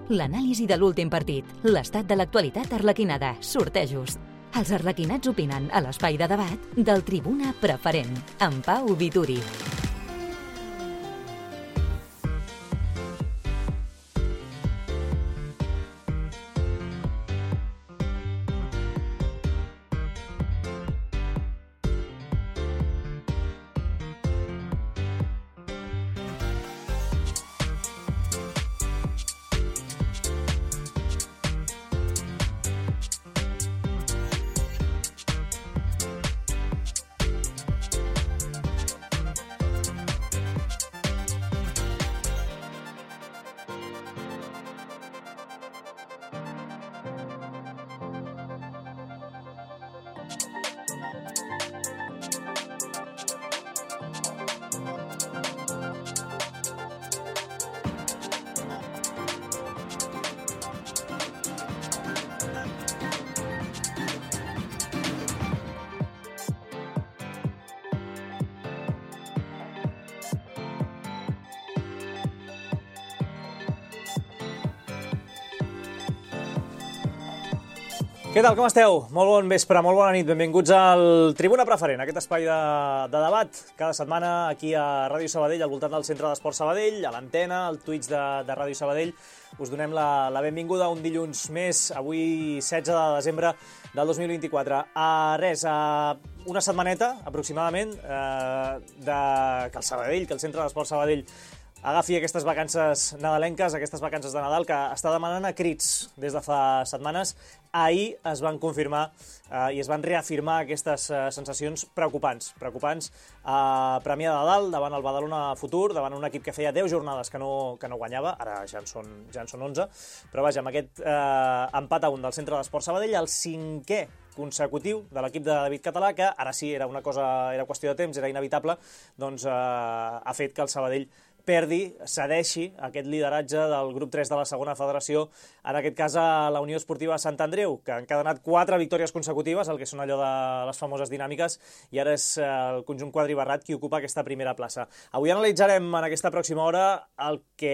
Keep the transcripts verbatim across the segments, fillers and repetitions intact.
L'anàlisi de l'últim partit, l'estat de l'actualitat arlequinada, sortejos. Els arlequinats opinen a l'espai de debat del Tribuna Preferent, amb Pau Vituri. Què tal, com esteu? Molt bon vespre, molt bona nit, benvinguts al Tribuna Preferent, aquest espai de, de debat cada setmana aquí a Ràdio Sabadell, al voltant del Centre d'Esport Sabadell, a l'antena, al Twitch de, de Ràdio Sabadell. Us donem la, la benvinguda un dilluns més, avui setze de desembre del dos mil vint-i-quatre. A res, a una setmaneta aproximadament eh, de que el Sabadell, que el Centre d'Esport Sabadell agafi aquestes vacances nadalenques, aquestes vacances de Nadal, que està demanant a crits des de fa setmanes. Ahir es van confirmar eh, i es van reafirmar aquestes eh, sensacions preocupants. Preocupants a Premià de Dalt, davant el Badalona Futur, davant un equip que feia deu jornades que no, que no guanyava, ara ja en són, ja en són onze, però vaja, amb aquest eh, empat a un del Centre d'Esport Sabadell, el cinquè consecutiu de l'equip de David Català, que ara sí era una cosa, era qüestió de temps, era inevitable, doncs eh, ha fet que el Sabadell perdi, cedeixi aquest lideratge del grup tres de la segona federació, en aquest cas a la Unió Esportiva Sant Andreu, que han encadenat quatre victòries consecutives, el que són allò de les famoses dinàmiques, i ara és el conjunt quadribarrat qui ocupa aquesta primera plaça. Avui analitzarem en aquesta pròxima hora el que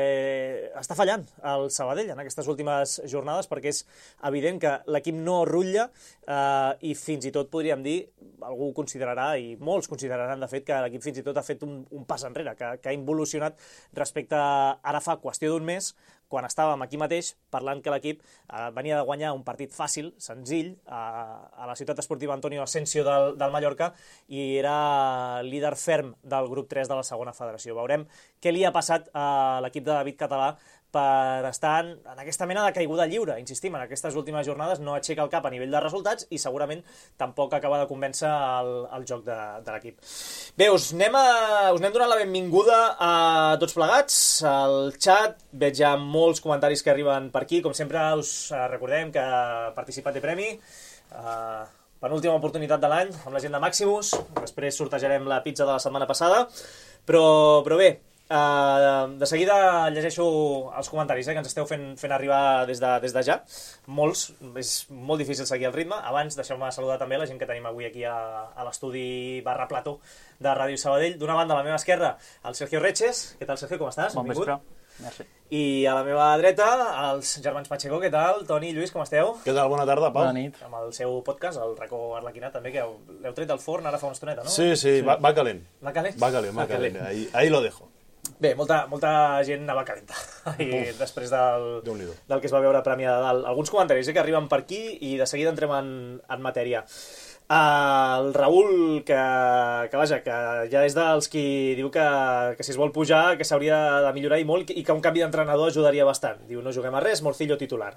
està fallant el Sabadell en aquestes últimes jornades, perquè és evident que l'equip no rutlla eh, i fins i tot podríem dir, algú considerarà, i molts consideraran de fet, que l'equip fins i tot ha fet un, un pas enrere, que, que ha involucionat respecte a ara fa qüestió d'un mes, quan estàvem aquí mateix parlant que l'equip eh, venia de guanyar un partit fàcil, senzill, a, a la ciutat esportiva Antonio Asensio del, del Mallorca, i era líder ferm del grup tres de la segona federació. Veurem què li ha passat a l'equip de David Català per estar en, en aquesta mena de caiguda lliure. Insistim, en aquestes últimes jornades no aixeca el cap a nivell de resultats i segurament tampoc acaba de convèncer el, el joc de, de l'equip. Bé, us anem, a, us anem donant la benvinguda a tots plegats. Al xat veig ja molts comentaris que arriben per aquí. Com sempre us recordem que participat de premi. Uh, penúltima oportunitat de l'any amb la gent de Maximus. Després sortejarem la pizza de la setmana passada. Però, però bé, Uh, de seguida llegeixo els comentaris eh, que ens esteu fent, fent arribar des de, des de ja. Molts, és molt difícil seguir el ritme. Abans deixeu-me saludar també la gent que tenim avui aquí a, a l'estudi barra plató de Ràdio Sabadell. D'una banda, a la meva esquerra, el Sergio Reches. Què tal, Sergio? Com estàs? Bon vespre. Merci. I a la meva dreta, els germans Pacheco. Què tal? Toni i Lluís, com esteu? Què tal? Bona tarda, Pau. Bona nit. Amb el seu podcast, el Racó Arlequinat, també, que l'heu tret del forn ara fa una estoneta, no? Sí, sí, va, va calent. Va calent? Va calent, va calent. Ahí, ahí lo dejo. Bé, molta, molta gent anava calenta i Uf, després del, del que es va veure a Premià de Dalt. Alguns comentaris eh, que arriben per aquí i de seguida entrem en, en matèria. Uh, el Raül, que, que vaja, que ja és dels qui diu que, que si es vol pujar que s'hauria de millorar i molt i que un canvi d'entrenador ajudaria bastant. Diu, no juguem a res, Morcillo titular.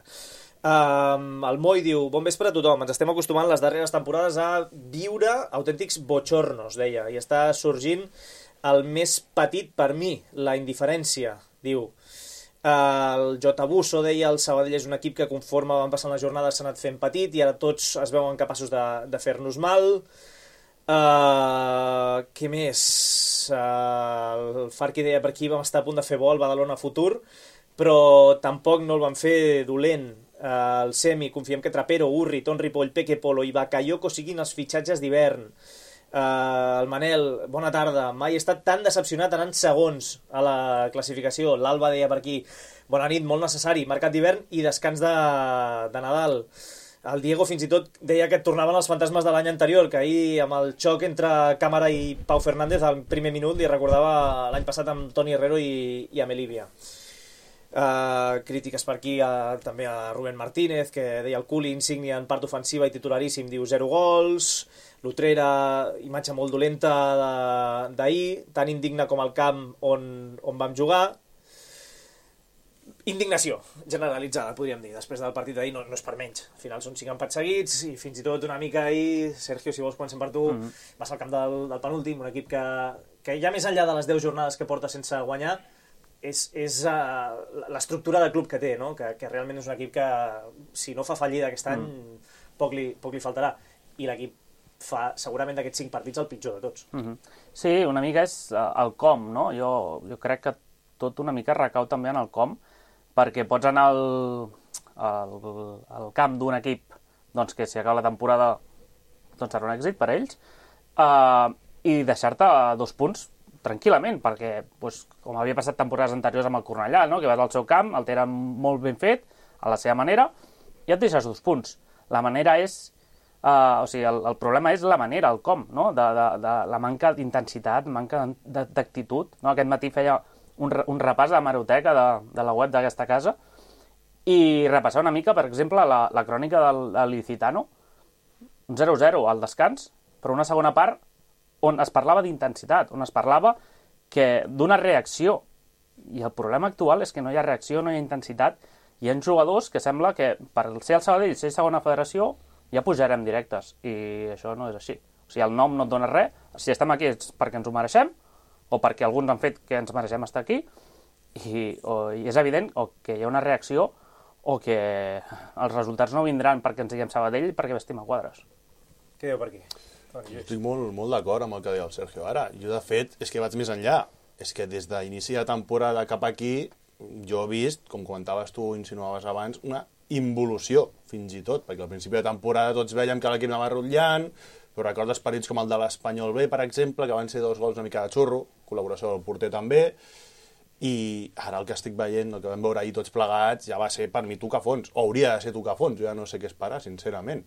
Um, el Moi diu, bon vespre a tothom, ens estem acostumant les darreres temporades a viure autèntics bochornos, deia, i està sorgint el més petit per mi, la indiferència, diu. El J. Busso deia, el Sabadell és un equip que conforme van passant les jornades s'ha anat fent petit i ara tots es veuen capaços de, de fer-nos mal. Uh, què més? Uh, el Farqui deia, per aquí vam estar a punt de fer bo al Badalona Futur, però tampoc no el van fer dolent. Uh, el Semi, confiem que Trapero, Urri, Ton Ripoll, Peque Polo i Bakayoko siguin els fitxatges d'hivern. Uh, el Manel, bona tarda. Mai he estat tan decepcionat anant segons a la classificació. L'Alba deia per aquí, bona nit, molt necessari, mercat d'hivern i descans de, de Nadal. El Diego fins i tot deia que et tornaven els fantasmes de l'any anterior, que ahir amb el xoc entre Càmara i Pau Fernández al primer minut li recordava l'any passat amb Toni Herrero i, i amb Elívia. Uh, crítiques per aquí uh, també a Rubén Martínez, que deia el Culi, Insignia en part ofensiva i titularíssim, diu zero gols. L'Utrera, imatge molt dolenta d'ahir, tan indigna com el camp on, on vam jugar. Indignació generalitzada, podríem dir, després del partit d'ahir, no, no és per menys. Al final són cinc empats seguits i fins i tot una mica ahir, Sergio, si vols comencem per tu, mm-hmm. vas al camp del, del penúltim, un equip que, que ja més enllà de les deu jornades que porta sense guanyar, és, és uh, l'estructura del club que té, no? que, que realment és un equip que, si no fa fallida aquest any, mm. poc, li, poc li faltarà. I l'equip fa segurament d'aquests cinc partits el pitjor de tots. Mm-hmm. Sí, una mica és uh, el com, no? Jo, jo crec que tot una mica recau també en el com, perquè pots anar al, al, al camp d'un equip doncs, que si acaba la temporada doncs serà un èxit per ells, uh, i deixar-te dos punts tranquil·lament, perquè, doncs, com havia passat temporades anteriors amb el Cornellà, no? que vas al seu camp, el tenen molt ben fet, a la seva manera, i et deixes dos punts. La manera és... Uh, o sigui, el, el problema és la manera, el com, no? de, de, de la manca d'intensitat, manca d'actitud. No? Aquest matí feia un, un repàs de l'hemeroteca de, de la web d'aquesta casa i repassar una mica, per exemple, la, la crònica del, de l'Ilicitano, un zero zero al descans, però una segona part on es parlava d'intensitat, on es parlava que d'una reacció. I el problema actual és que no hi ha reacció, no hi ha intensitat. Hi ha jugadors que sembla que per ser el Sabadell, ser segona federació, ja pujarem directes. I això no és així. O sigui, el nom no et dona res. Si estem aquí és perquè ens ho mereixem, o perquè alguns han fet que ens mereixem estar aquí, i, o, i és evident o que hi ha una reacció o que els resultats no vindran perquè ens diguem Sabadell perquè vestim a quadres. Què diu per aquí? Jo estic molt, molt d'acord amb el que deia el Sergio ara. Jo, de fet, és que vaig més enllà. És que des d'inici de temporada cap aquí, jo he vist, com comentaves tu, insinuaves abans, una involució, fins i tot, perquè al principi de temporada tots veiem que l'equip anava rotllant, però recordes partits com el de l'Espanyol B, per exemple, que van ser dos gols una mica de xurro, col·laboració del porter també, i ara el que estic veient, el que vam veure ahir tots plegats, ja va ser per mi tocar fons, o hauria de ser tocar fons, jo ja no sé què esperar, sincerament.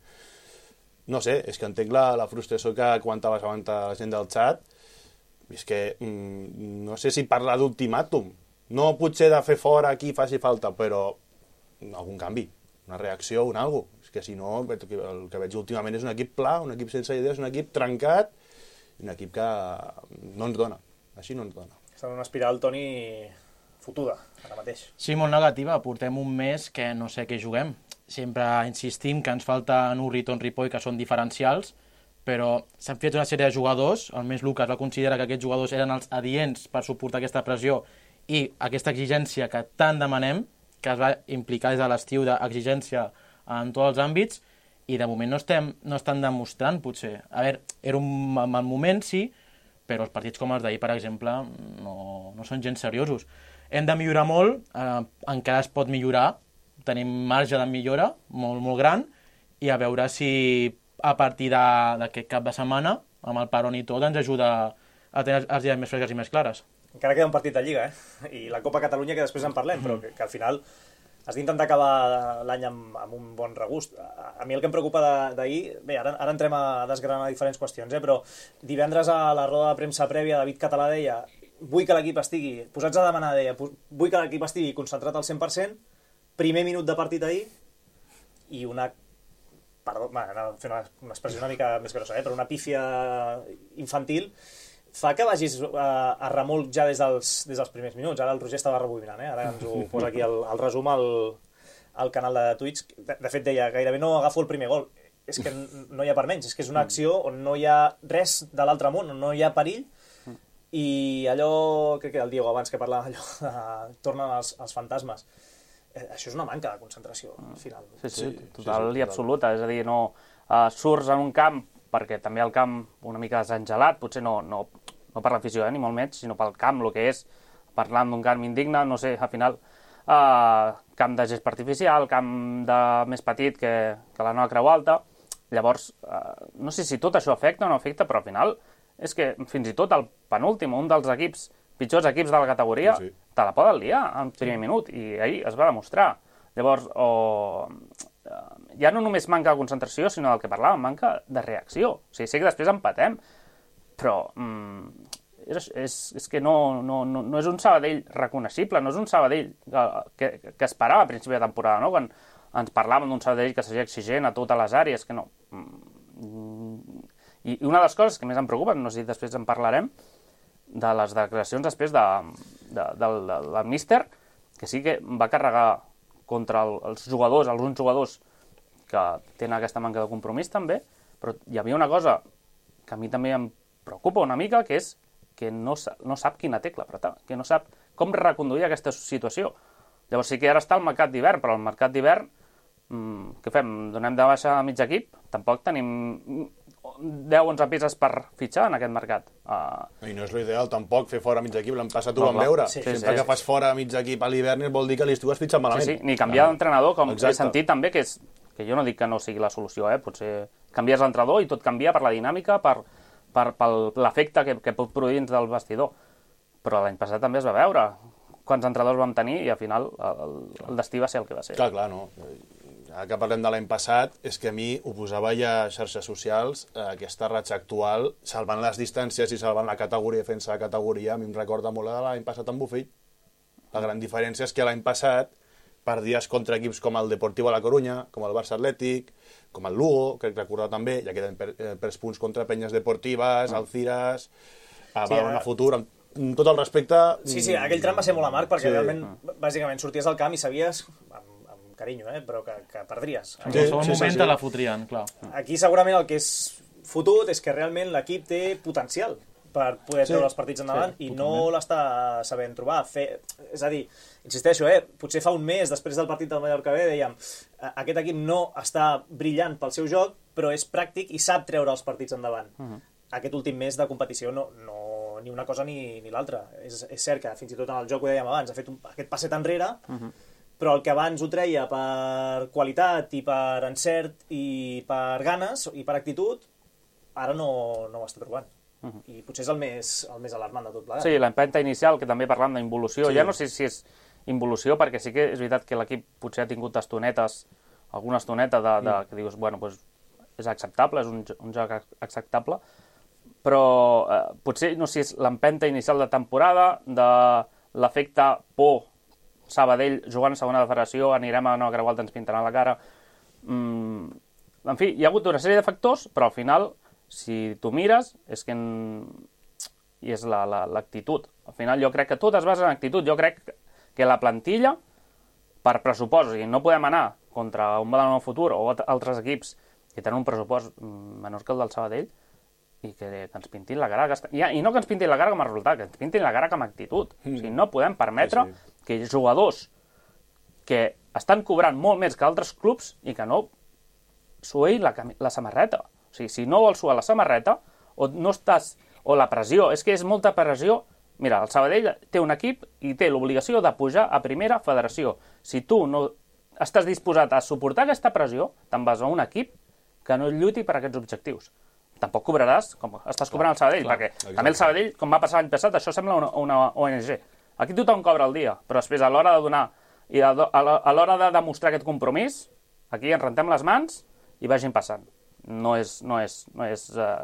No sé, és que entenc la, la frustració que comentaves abans a la gent del xat, és que mm, no sé si parlar d'ultimàtum, no potser de fer fora aquí faci falta, però algun canvi, una reacció, un algo. És que si no, el que veig últimament és un equip pla, un equip sense idees, un equip trencat, un equip que no ens dona, així no ens dona. Està en una espiral, Toni, fotuda, ara mateix. Sí, molt negativa, portem un mes que no sé què juguem. Sempre insistim que ens falten Urriton, Ripoll, que són diferencials, però s'han fet una sèrie de jugadors, almenys Lucas va considerar que aquests jugadors eren els adients per suportar aquesta pressió i aquesta exigència que tant demanem, que es va implicar des de l'estiu d'exigència en tots els àmbits, i de moment no, estem, no estan demostrant, potser. A veure, era un mal moment, sí, però els partits com els d'ahir, per exemple, no, no són gens seriosos. Hem de millorar molt, eh, encara es pot millorar, tenim marge de millora molt, molt gran, i a veure si a partir d'aquest cap de setmana, amb el Paron i tot, ens ajuda a tenir els dies més fresques i més clares. Encara queda un partit de Lliga, eh? I la Copa Catalunya, que després en parlem, però que, que al final has d'intentar acabar l'any amb, amb un bon regust. A, a mi el que em preocupa d'ahir... Bé, ara, ara entrem a desgranar diferents qüestions, eh? Però divendres a la roda de premsa prèvia, David Català deia vull que l'equip estigui, posats a demanar, deia vull que l'equip estigui concentrat al cent per cent, primer minut de partit ahir, i una... Perdó, anava a fer una, una expressió una mica més grossa, eh? Però una pífia infantil fa que vagis a, a remolc ja des dels, des dels primers minuts. Ara el Roger estava rebobinant, eh? Ara ens ho posa aquí el, el resum al, al canal de Twitch. De, de fet, deia, gairebé no agafo el primer gol. És que no hi ha per menys, és que és una acció on no hi ha res de l'altre món, on no hi ha perill, i allò, crec que era el Diego abans que parlava, allò de, tornen els, els fantasmes. Eh, això és una manca de concentració, al final. Sí, sí, total i absoluta. És a dir, no uh, surts en un camp, perquè també el camp una mica desengelat, potser no, no, no per l'afició, eh, ni molt menys, sinó pel camp, el que és, parlant d'un camp indigne, no sé, al final, uh, camp de gest artificial, camp de més petit que, que la nova Creu Alta. Llavors, uh, no sé si tot això afecta o no afecta, però al final és que fins i tot el penúltim, un dels equips, pitjors equips de la categoria, sí, sí. te la poden liar en primer minut, i ahir es va demostrar. Llavors, o... ja no només manca de concentració, sinó del que parlàvem, manca de reacció. O sigui, sé que després empatem, però mm, és, és, és que no, no, no, no és un Sabadell reconeixible, no és un Sabadell que, que, que esperava a principi de temporada, no? Quan ens parlàvem d'un Sabadell que seria exigent a totes les àrees, que no. I una de les coses que més em preocupen, no sé si després en parlarem, de les declaracions després de, de, del, del, del míster, que sí que va carregar contra el, els jugadors, alguns jugadors que tenen aquesta manca de compromís també, però hi havia una cosa que a mi també em preocupa una mica, que és que no, no sap quina tecla apretar, que no sap com reconduir aquesta situació. Llavors sí que ara està el mercat d'hivern, però el mercat d'hivern, mmm, què fem? Donem de baixa a mig equip? Tampoc tenim deu o onze peces per fitxar en aquest mercat. Uh... I no és l'ideal tampoc fer fora mig equip, l'any passat ho vam veure. Sí, sí, Sempre sí, que sí. fas fora mig equip a l'hivern vol dir que l'estiu has fitxat malament. Sí, sí. Ni canviar ah. d'entrenador, com Exacte. He sentit també, que, és, que jo no dic que no sigui la solució, eh? Potser canvies l'entrenador i tot canvia per la dinàmica, per, per, per l'efecte que, que pot produir dins del vestidor. Però l'any passat també es va veure quants entrenadors vam tenir i al final el, el destí va ser el que va ser. Clar, clar, no. Ara que parlem de l'any passat, és que a mi ho posava ja a xarxes socials, eh, aquesta ratxa actual, salvant les distàncies i salvant la categoria, defensa de categoria, a mi em recorda molt de l'any passat amb Bufill. La gran diferència és que l'any passat perdies contra equips com el Deportivo a la Corunya, com el Barça Atlètic, com el Lugo, crec recordar també, ja queden per, eh, per punts contra Penyes Deportives, mm. Alciras, a sí, Badalona eh... Futur, amb tot el respecte... Sí, sí, aquell tram va ser molt amarg, perquè sí. realment, bàsicament, sorties al camp i sabies... carinyo, eh? Però que, que perdries. En qualsevol sí, moment sí, sí. te la fotrien, clar. Aquí segurament el que és fotut és que realment l'equip té potencial per poder treure sí, els partits endavant sí, i totalment. No l'està sabent trobar. Fer... És a dir, insisteixo, eh? Potser fa un mes després del partit del Mallorca B dèiem aquest equip no està brillant pel seu joc, però és pràctic i sap treure els partits endavant. Uh -huh. Aquest últim mes de competició no, no ni una cosa ni, ni l'altra. És, és cert que fins i tot en el joc, ho dèiem abans, ha fet un, aquest passet enrere, uh -huh. però el que abans ho treia per qualitat i per encert i per ganes i per actitud, ara no, no ho està trobant. Uh -huh. I potser és el més, el més alarmant de tot plegat. Sí, l'empenta inicial, que també parlam d'involució, sí. ja no sé si és involució, perquè sí que és veritat que l'equip potser ha tingut estonetes, alguna estoneta de, de, que dius, bueno, doncs és acceptable, és un, un joc acceptable, però eh, potser, no sé si és l'empenta inicial de temporada, de l'efecte por, Sabadell jugant a segona de federació, anirem a no creuar, ens pintaran la cara. Mm, en fi, hi ha hagut una sèrie de factors, però al final, si tu mires, és que en... i és l'actitud. La, la, al final jo crec que tot es basa en actitud. Jo crec que la plantilla, per pressupost, o sigui, no podem anar contra un Badalona Futur o altres equips que tenen un pressupost menor que el del Sabadell i que, que ens pintin la cara. Que... I, I no que ens pintin la cara com a resultat, que ens pintin la cara com a actitud. Mm. O sigui, no podem permetre sí, sí. que jugadors que estan cobrant molt més que altres clubs i que no suïn la, la samarreta. O sigui, si no vols suar la samarreta, o no estàs... o la pressió, és que és molta pressió. Mira, el Sabadell té un equip i té l'obligació de pujar a primera federació. Si tu no estàs disposat a suportar aquesta pressió, te'n vas a un equip que no lluiti per aquests objectius. Tampoc cobraràs com estàs cobrant el Sabadell, clar, perquè exacte. També el Sabadell, com va passar l'any passat, això sembla una, una O N G. Aquí tothom cobra el dia, però després a l'hora de donar i a l'hora de demostrar aquest compromís, aquí ens rentem les mans i vagin passant. No és... No, és, no, és, uh,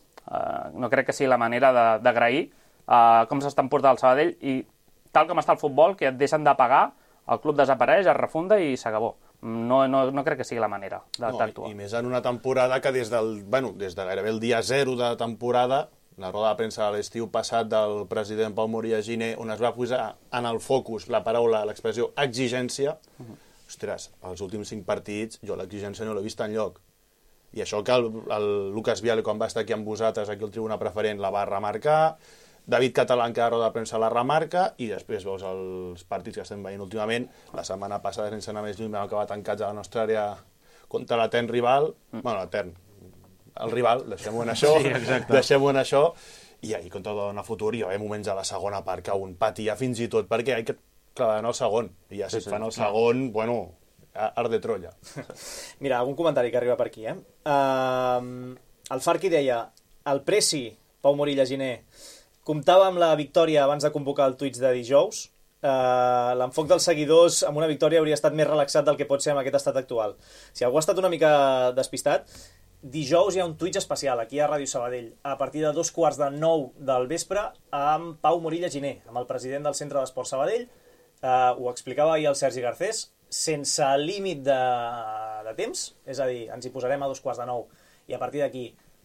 uh, no crec que sigui la manera d'agrair uh, com s'estan portant el Sabadell i tal com està el futbol, que et deixen de pagar, el club desapareix, es refunda i s'acabó. No, no, no crec que sigui la manera d'actuar. No, i més en una temporada que des del, bueno, des de gairebé el dia zero de temporada, la roda de premsa de l'estiu passat del president Pau Moria Giner, on es va posar en el focus la paraula, l'expressió exigència, uh -huh. ostres, els últims cinc partits jo l'exigència no l'he vist enlloc. I això que el, el Lucas Viale, quan va estar aquí amb vosaltres, aquí al Tribuna Preferent, la va remarcar, David Catalán, que a la roda de premsa la remarca, i després veus els partits que estem veient últimament. La setmana passada, sense anar més lluny, vam acabar tancats a la nostra àrea contra l'etern rival, mm. bueno, l'etern, el rival, deixem-ho en això, sí, deixem-ho en això, i ahir contra el Futur hi va haver moments a la segona part que un patia fins i tot, perquè hi ha que clavar en el segon, i ja si sí, fan el sí, segon, bueno, art de Troia. Mira, algun comentari que arriba per aquí, eh? Uh, el Farqui deia, el Preci Pau Morilla Giner, comptava amb la victòria abans de convocar el Twitch de dijous. Uh, l'enfoc dels seguidors amb una victòria hauria estat més relaxat del que pot ser amb aquest estat actual. Si algú ha estat una mica despistat, dijous hi ha un Twitch especial aquí a Ràdio Sabadell a partir de dos quarts de nou del vespre amb Pau Morilla Giner, amb el president del Centre d'Esport Sabadell. Uh, ho explicava ahir el Sergi Garcés, sense límit de, de temps, és a dir, ens hi posarem a dos quarts de nou i a partir d'aquí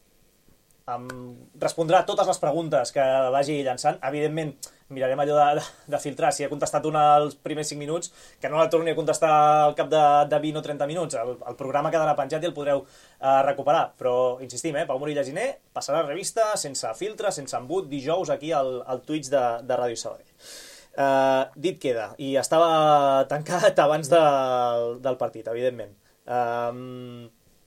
em respondrà totes les preguntes que vagi llançant. Evidentment, mirarem allò de, de, de filtrar. Si ha contestat una als primers cinc minuts, que no la torni a contestar al cap de, de vint o trenta minuts. El, el programa quedarà penjat i el podreu uh, recuperar. Però, insistim, eh, Pau Morilla Giner passarà a revista, sense filtre, sense embut, dijous aquí al, al Twitch de, de Ràdio Sabadell. Uh, dit queda. I estava tancat abans de, del partit, evidentment. Uh,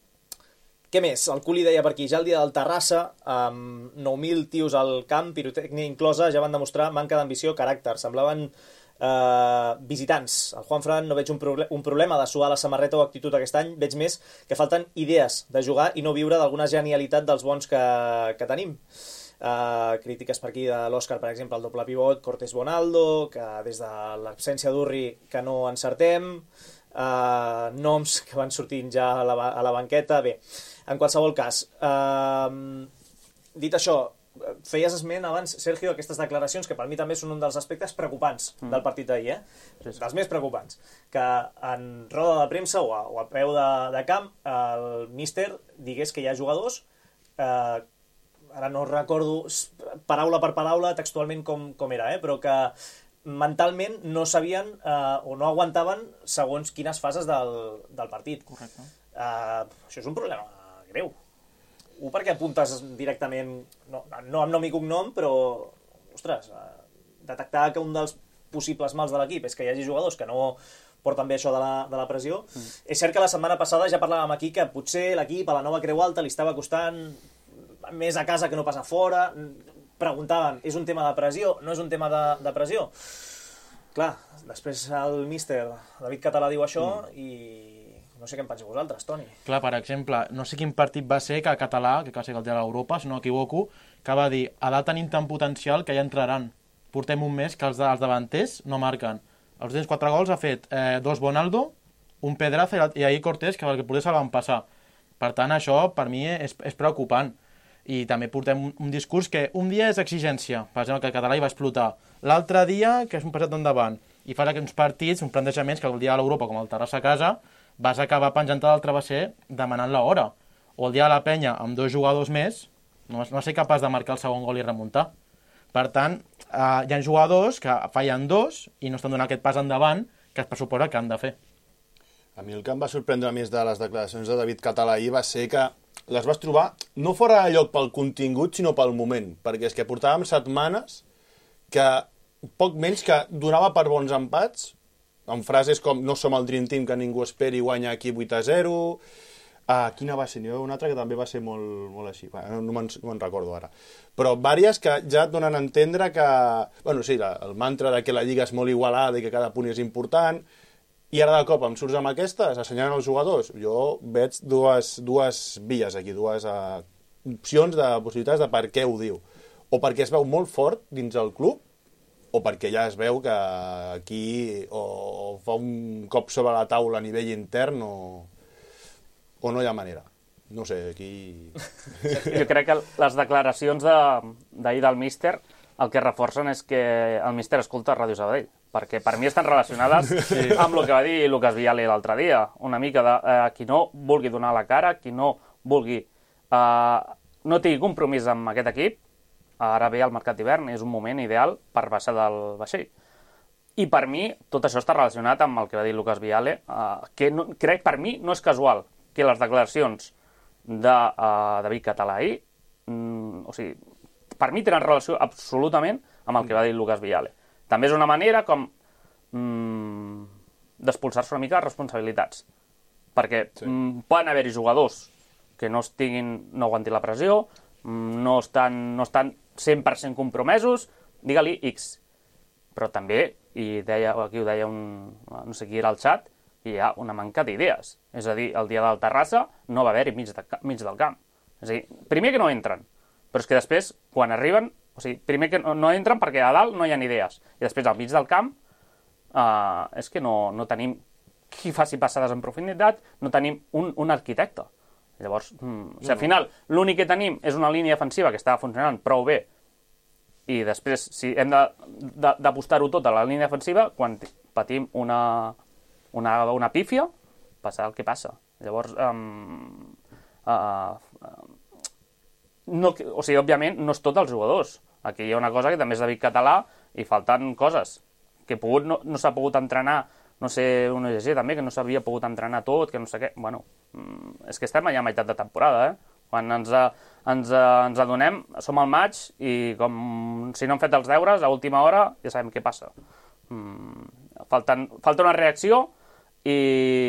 Què més? El Culi deia per aquí, ja el dia del Terrassa, amb nou mil tios al camp, pirotècnia inclosa, ja van demostrar manca d'ambició, caràcter. Semblaven eh, visitants. El Juanfran no veig un, proble un problema de suar la samarreta o actitud aquest any, veig més que falten idees de jugar i no viure d'alguna genialitat dels bons que, que tenim. Uh, crítiques per aquí de l'Òscar, per exemple, el doble pivot, Cortés Bonaldo, que des de l'absència d'Urri que no encertem, uh, noms que van sortint ja a la, a la banqueta. Bé, en qualsevol cas, uh, dit això, feies esment abans, Sergio, aquestes declaracions que per mi també són un dels aspectes preocupants mm. del partit d'ahir, eh? Sí, sí. Dels més preocupants, que en roda de premsa o a, o a peu de, de camp el míster digués que hi ha jugadors, eh, ara no recordo paraula per paraula textualment com, com era, eh? Però que mentalment no sabien eh, o no aguantaven segons quines fases del, del partit. Correcte. Eh, això és un problema greu. Un, perquè apuntes directament, no, no amb nom i cognom, però, ostres, detectar que un dels possibles mals de l'equip és que hi hagi jugadors que no porten bé això de la, de la pressió. Mm. És cert que la setmana passada ja parlàvem aquí que potser l'equip a la nova Creu Alta li estava costant més a casa que no pas a fora. Preguntaven, és un tema de pressió? No és un tema de, de pressió? Clar, després el míster David Català diu això mm. i no sé què en penseu vosaltres, Toni. Clar, per exemple, no sé quin partit va ser que Català, que va ser el dia de l'Europa, si no m'equivoco, que va dir, a dalt tenim tant potencial que ja entraran. Portem un mes que els, de, els davanters no marquen. Els últims quatre gols ha fet eh, dos Bonaldo, un Pedraza i, i ahir Cortés, que el que potser se'l van passar. Per tant, això per mi és, és preocupant. I també portem un, un discurs que un dia és exigència, per exemple, que el Català hi va explotar. L'altre dia, que és un passat endavant. I fa uns partits, uns plantejaments que el dia de l'Europa, com el Terrassa a casa, vas acabar penjant a l'altre travesser demanant l'hora. O el dia de la penya, amb dos jugadors més, no vas, no vas ser capaç de marcar el segon gol i remuntar. Per tant, eh, hi ha jugadors que fallen dos i no estan donant aquest pas endavant que es pressuposa que han de fer. A mi el que em va sorprendre més de les declaracions de David Català ahir va ser que les vas trobar no fora de lloc pel contingut, sinó pel moment. Perquè és que portàvem setmanes que poc menys que donava per bons empats, amb frases com no som el Dream Team que ningú esperi, guanya aquí vuit a zero. Ah, quina va ser? N'hi va una altra que també va ser molt, molt així. Bueno, no me'n no me'n recordo ara. Però vàries que ja et donen a entendre que... Bueno, sí, la, el mantra de que la lliga és molt igualada i que cada punt és important. I ara de cop em surts amb aquestes, assenyalant els jugadors. Jo veig dues, dues vies aquí, dues uh, opcions de possibilitats de per què ho diu. O perquè es veu molt fort dins el club, o perquè ja es veu que aquí o, o fa un cop sobre la taula a nivell intern o, o no hi ha manera. No sé, aquí... Jo crec que les declaracions d'ahir de, del míster el que reforcen és que el míster escolta Ràdio Sabadell, perquè per mi estan relacionades sí. amb el que va dir Lucas Viale l'altre dia, una mica de eh, qui no vulgui donar la cara, qui no vulgui eh, no tingui compromís amb aquest equip. Ara ve el mercat d'hivern, és un moment ideal per baixar del vaixell. I per mi, tot això està relacionat amb el que va dir Lucas Viale, eh, que no, crec per mi no és casual que les declaracions de uh, David Català ahir, mm, o sigui, per mi tenen relació absolutament amb el que va dir Lucas Viale. També és una manera com mm, d'expulsar-se una mica responsabilitats, perquè sí. mm, poden haver-hi jugadors que no estiguin, no aguantin la pressió, no estan, no estan cent per cent compromesos, digue-li X. Però també, i deia, aquí ho deia un, no sé qui era al xat, hi ha una manca d'idees. És a dir, el dia del Terrassa no va haver-hi mig, de, mig del camp. És a dir, primer que no entren. Però és que després, quan arriben, o sigui, primer que no, no entren perquè a dalt no hi ha idees, i després al mig del camp uh, és que no, no tenim qui faci passades en profunditat, no tenim un, un arquitecte. Llavors, mm, o sigui, al final, l'únic que tenim és una línia defensiva que està funcionant prou bé, i després, si hem d'apostar-ho tot a la línia defensiva, quan patim una, una, una pífia, passa el que passa. Llavors, um, uh, uh, no, o sigui, òbviament, no és tot els jugadors. Aquí hi ha una cosa que també és de Vic Català i falten coses que pogut, no, no s'ha pogut entrenar, no sé, un O G G també, que no s'havia pogut entrenar tot, que no sé què. Bueno, és que estem allà a meitat de temporada, eh? Quan ens, ens, ens adonem, som al maig i com si no hem fet els deures, a última hora ja sabem què passa. Mm, falten, falta una reacció i,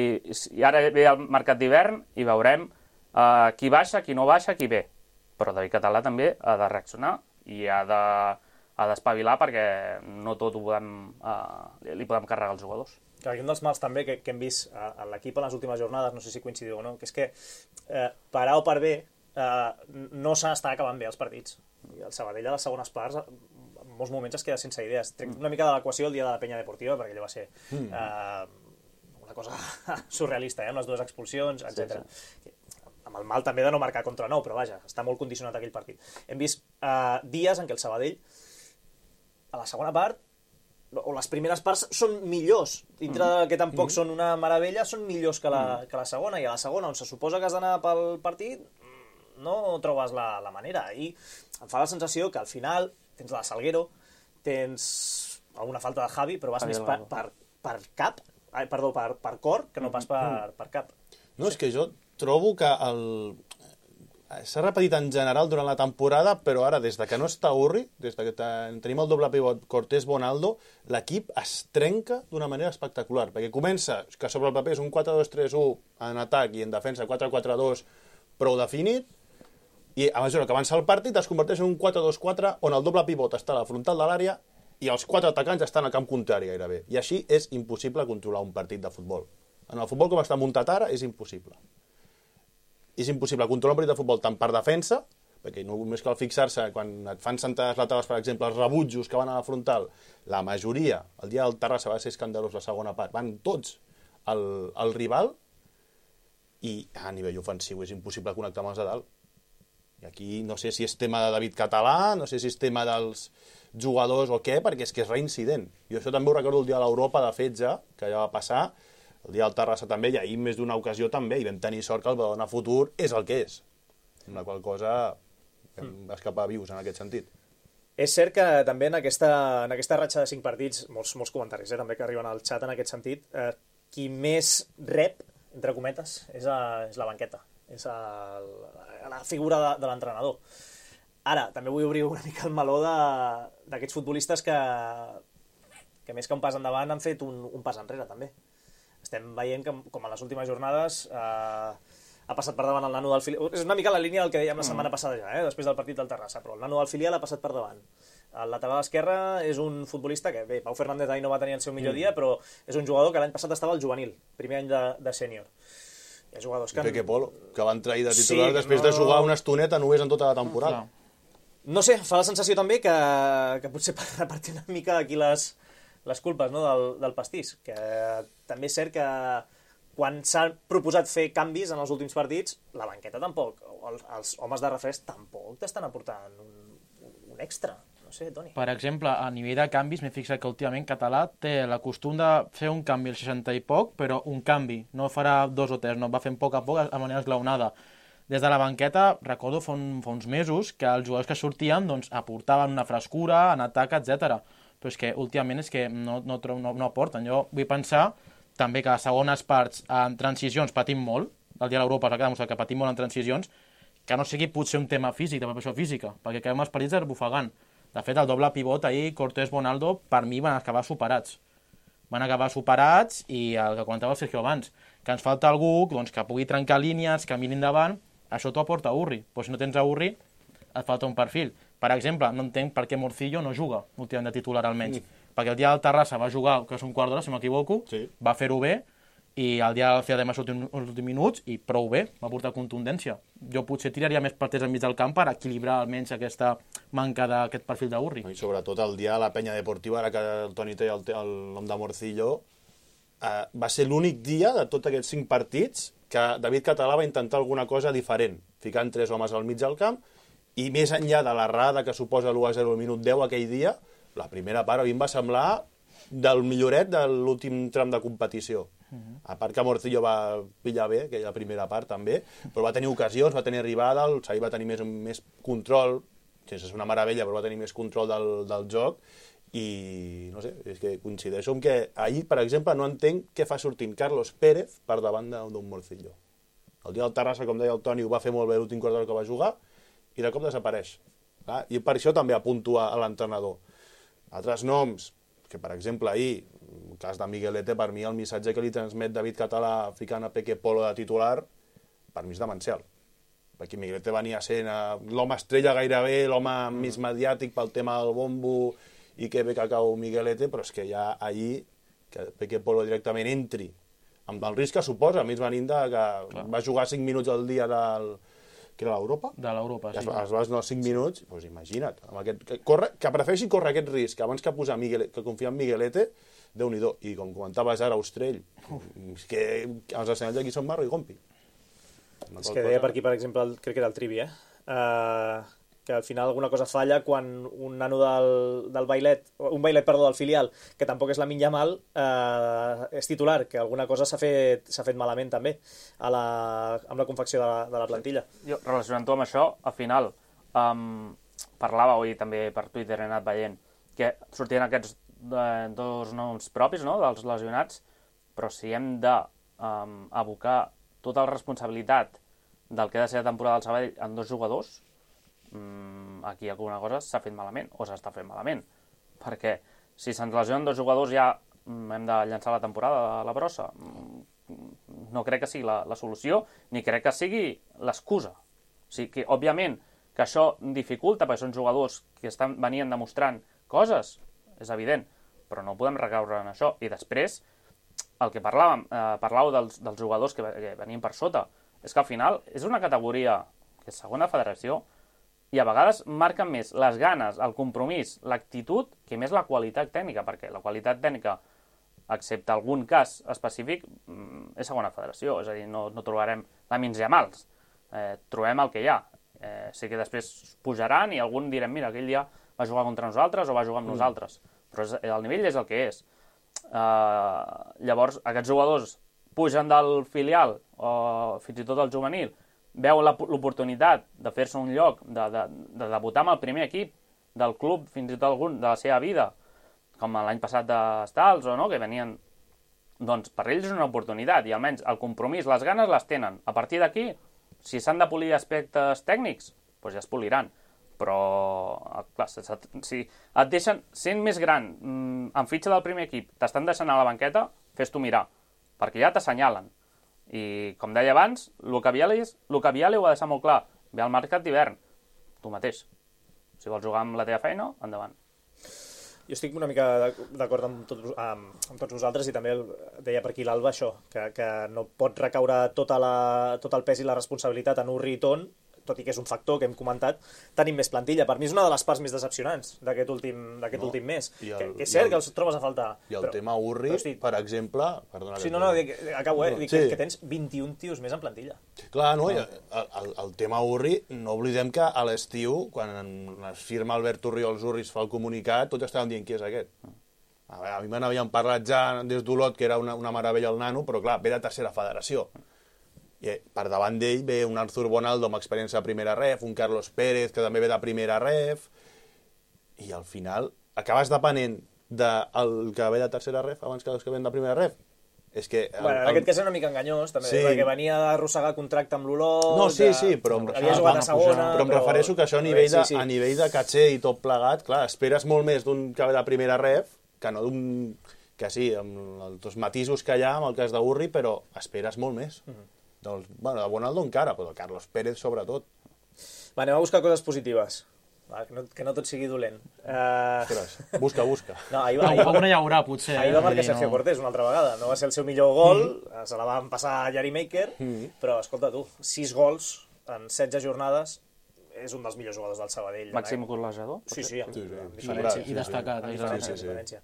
i ara ve el mercat d'hivern i veurem uh, qui baixa, qui no baixa, qui ve. Però David Català també ha de reaccionar i ha de ha d'espavilar perquè no tot ho podem, uh, li podem carregar als jugadors. Clar, un dels mals també que, que hem vist a, a l'equip en les últimes jornades, no sé si coincidiu o no, que és que eh, per A o per B eh, no s'estan acabant bé els partits. I el Sabadell a les segones parts en molts moments es queda sense idees. Trec una mica de l'equació el dia de la penya deportiva, perquè allò va ser eh, una cosa surrealista, eh, amb les dues expulsions, etcètera. Sí, sí. Amb el mal també de no marcar contra nou, però vaja, està molt condicionat aquell partit. Hem vist eh, dies en què el Sabadell a la segona part, o les primeres parts són millors, dintre mm. que tampoc mm. són una meravella, són millors que la, mm. que la segona, i a la segona, on se suposa que has d'anar pel partit, no trobes la, la manera. I em fa la sensació que al final tens la Salguero, tens alguna falta de Javi, però vas Javi més per, per, per cap, ai, perdó, per, per cor, que no pas per, per cap. No, és que jo trobo que el... s'ha repetit en general durant la temporada, però ara, des de que no està Urri, des de que tenim el doble pivot Cortés-Bonaldo, l'equip es trenca d'una manera espectacular, perquè comença, que sobre el paper és un quatre dos tres u en atac i en defensa quatre quatre dos prou definit, i a mesura que avança el partit es converteix en un quatre dos quatre on el doble pivot està a la frontal de l'àrea i els quatre atacants estan al camp contrari gairebé. I així és impossible controlar un partit de futbol. En el futbol com està muntat ara és impossible. És impossible controlar un partit de futbol tant per defensa, perquè només cal fixar-se, quan et fan sentades laterals, per exemple, els rebutjos que van a la frontal, la majoria, el dia del Terrassa va ser escandalós la segona part, van tots al, al rival, i a nivell ofensiu és impossible connectar amb els de dalt. I aquí no sé si és tema de David Català, no sé si és tema dels jugadors o què, perquè és que és reincident. Jo això també ho recordo el dia de l'Europa, de fet, ja, que ja va passar, el dia del Terrassa també, i ahir més d'una ocasió també, i vam tenir sort que el Badalona futur és el que és. Amb la qual cosa vam mm. escapar vius en aquest sentit. És cert que també en aquesta, en aquesta ratxa de cinc partits, molts, molts comentaris eh, també que arriben al xat en aquest sentit, eh, qui més rep, entre cometes, és, a, és la banqueta, és a, a la figura de, de l'entrenador. Ara, també vull obrir una mica el meló d'aquests futbolistes que, que més que un pas endavant han fet un, un pas enrere també. Estem veient que, com en les últimes jornades, eh, ha passat per davant el nano del filial. És una mica la línia del que dèiem la setmana passada ja, eh, després del partit del Terrassa, però el nano del filial ha passat per davant. El lateral esquerre és un futbolista que, bé, Pau Fernández ahir no va tenir el seu millor mm. dia, però és un jugador que l'any passat estava al juvenil, primer any de, de sènior. Hi ha jugadors que... Peque Polo, que van trair de titular sí, després no... de jugar una estoneta només en tota la temporada. No sé, fa la sensació també que, que potser per repartir una mica aquí les... les culpes, no, del, del pastís, que també és cert que quan s'han proposat fer canvis en els últims partits, la banqueta tampoc, els, els homes de refresc tampoc t'estan aportant un, un extra. No sé, Toni. Per exemple, a nivell de canvis, m'he fixat que últimament Català té la costum de fer un canvi al seixanta i poc, però un canvi, no farà dos o tres, no, va fent a poc a poc a manera esglaonada. Des de la banqueta, recordo fa, un, fa uns mesos que els jugadors que sortien doncs, aportaven una frescura en atac, etcètera. Però és que últimament és que no, no, no, no aporten. Jo vull pensar també que a segones parts en transicions patim molt, el dia de l'Europa s'ha demostrat que patim molt en transicions, que no sigui potser un tema físic, de preparació física, perquè quedem els partits rebufegant. De fet, el doble pivot ahir, Cortés-Bonaldo, per mi van acabar superats. Van acabar superats i el que comentava el Sergio abans, que ens falta algú doncs, que pugui trencar línies, que miri endavant, això t'ho aporta Urri. Però si no tens a Urri, et falta un perfil. Per exemple, no entenc per què Morcillo no juga, últimament de titular almenys. Mm. Perquè el dia del Terrassa va jugar, que és un quart d'hora, si m'equivoco, sí. Va fer-ho bé, i el dia del C A D M els últims minuts i prou bé, va portar contundència. Jo potser tiraria més partits enmig del camp per equilibrar almenys aquesta manca d'aquest perfil d'Urri. I sobretot el dia de la penya deportiva, ara que el Toni té el, el nom de Morcillo, eh, va ser l'únic dia de tots aquests cinc partits que David Català va intentar alguna cosa diferent, ficant tres homes al mig del camp, i més enllà de l'errada que suposa l'u a zero al minut deu aquell dia, la primera part a mi em va semblar del milloret de l'últim tram de competició. Uh-huh. A part que Morcillo va pillar bé, aquella primera part també, però va tenir ocasions, va tenir arribada, el Xavi va tenir més, més control, sense ser una meravella, però va tenir més control del, del joc, i no sé, és que coincideixo amb que ahir, per exemple, no entenc què fa sortint Carlos Pérez per davant d'un Morcillo. El dia del Terrassa, com deia el Toni, ho va fer molt bé l'últim quart d'hora que va jugar, i de cop desapareix. Clar, i per això també apunto a, a l'entrenador. Altres noms, que per exemple ahir, el cas de Miguelete, per mi el missatge que li transmet David Català ficant a Peque Polo de titular, per mi és demencial. Perquè Miguelete venia sent l'home estrella gairebé, l'home mm. més mediàtic pel tema del bombo i que bé que cau Miguelete, però és que ja ahir que Peque Polo directament entri amb el risc que suposa, a mi venint de que Clar. va jugar cinc minuts al dia del... que era l'Europa? De l'Europa, sí. Es, es vas no, cinc minuts, doncs imagina't, amb aquest, que, corre, que prefereixi córrer aquest risc abans que posar Miguel, que confiar en Miguelete, Déu-n'hi-do. I com comentaves ara, Austrell, és que els assenyals d'aquí són Marro i Gompi. Una és que deia per aquí, per exemple, el, crec que era el Trivi, eh? Uh, que al final alguna cosa falla quan un nano del, del bailet, un bailet, perdó, del filial, que tampoc és la Min Yamal, uh, és titular, que alguna cosa s'ha fet, s'ha fet malament també a la, amb la confecció de la, de la plantilla. Jo, relacionant-ho amb això, al final, um, parlava avui també per Twitter, he anat veient, que sortien aquests eh, dos noms propis, no?, dels lesionats, però si hem de um, abocar tota la responsabilitat del que ha de ser la temporada del Sabadell en dos jugadors, aquí alguna cosa s'ha fet malament o s'està fent malament, perquè si se'ns lesionen dos jugadors ja hem de llançar la temporada a la brossa. No crec que sigui la, la solució, ni crec que sigui l'excusa. O sigui que, òbviament, que això dificulta, perquè són jugadors que estan venien demostrant coses, és evident, però no podem recaure en això. I després, el que parlàvem, eh, parlàveu dels, dels jugadors que, que venien per sota, és que al final és una categoria que és segona federació, i a vegades marquen més les ganes, el compromís, l'actitud, que més la qualitat tècnica, perquè la qualitat tècnica, excepte algun cas específic, és segona federació, és a dir, no, no trobarem Lamins Yamals, eh, trobem el que hi ha. Eh, sé que després pujaran i algun direm, mira, aquell dia va jugar contra nosaltres o va jugar amb mm. nosaltres, però és, el nivell és el que és. Eh, llavors, aquests jugadors pugen del filial o fins i tot el juvenil, veu l'oportunitat de fer-se un lloc, de, de, de debutar amb el primer equip del club, fins i tot algun de la seva vida, com l'any passat d'Estals, o no, que venien... Doncs per ells és una oportunitat, i almenys el compromís, les ganes les tenen. A partir d'aquí, si s'han de polir aspectes tècnics, doncs ja es poliran. Però, clar, si et deixen, sent més gran, en fitxa del primer equip, t'estan deixant a la banqueta, fes-t'ho mirar, perquè ja t'assenyalen. I, com deia abans, Luca Viale ho va deixar molt clar. Ve al mercat d'hivern, tu mateix. Si vols jugar amb la teva feina, endavant. Jo estic una mica d'acord amb, tot, amb, amb tots vosaltres i també deia per aquí l'Alba això, que, que no pot recaure tota la, tot el pes i la responsabilitat en Urri i Ton, tot i que és un factor que hem comentat, tenim més plantilla. Per mi és una de les parts més decepcionants d'aquest últim, d'aquest no, últim mes. El, que, que és cert el, que els trobes a faltar. I el però, tema Urri, hosti, per exemple... Perdona, sí, no, no, dic, acabo, eh? Dic sí. que, que tens vint-i-un tios més en plantilla. Clar, no, no. El, el, el tema Urri, no oblidem que a l'estiu, quan es firma Albert Urriols Urri, es fa el comunicat, tots estaven dient qui és aquest. A, veure, a mi me n'havien parlat ja des d'Olot, que era una, una meravella el nano, però clar, ve de tercera federació. I per davant d'ell ve un Arthur Bonaldo amb experiència de primera ref, un Carlos Pérez que també ve de primera ref, i al final acabes depenent del que ve de tercera ref abans que els que ven de primera ref. És que... El, bueno, en aquest cas és una mica enganyós, també, sí. perquè venia d'arrossegar contracte amb l'Olot... No, sí, sí, però, em, havia jugat a segona, però em però... refereixo que això a nivell, de, sí, sí. a nivell de caché i tot plegat, clar, esperes molt més d'un que ve de primera ref que no d'un... que sí, amb els matisos que hi ha amb el cas d'Urri, però esperes molt més. Mm-hmm. Doncs, bueno, de Bonaldo encara, però de Carlos Pérez sobretot. Va, anem a buscar coses positives. Va, que, no, que no tot sigui dolent. Uh... Ostres, busca, busca. No, ahir, No, ahir, alguna hi haurà, potser. ahir va marcar eh? Sergio No. Cortés una altra vegada. No va ser el seu millor gol, mm. se la van passar a Yari Maker, Mm. però escolta tu, sis gols en setze jornades, és un dels millors jugadors del Sabadell. Màxim golejador? Sí, sí, amb, Sí, sí. amb I- diferència. I destacat. Amb i diferència, destacat. amb diferència.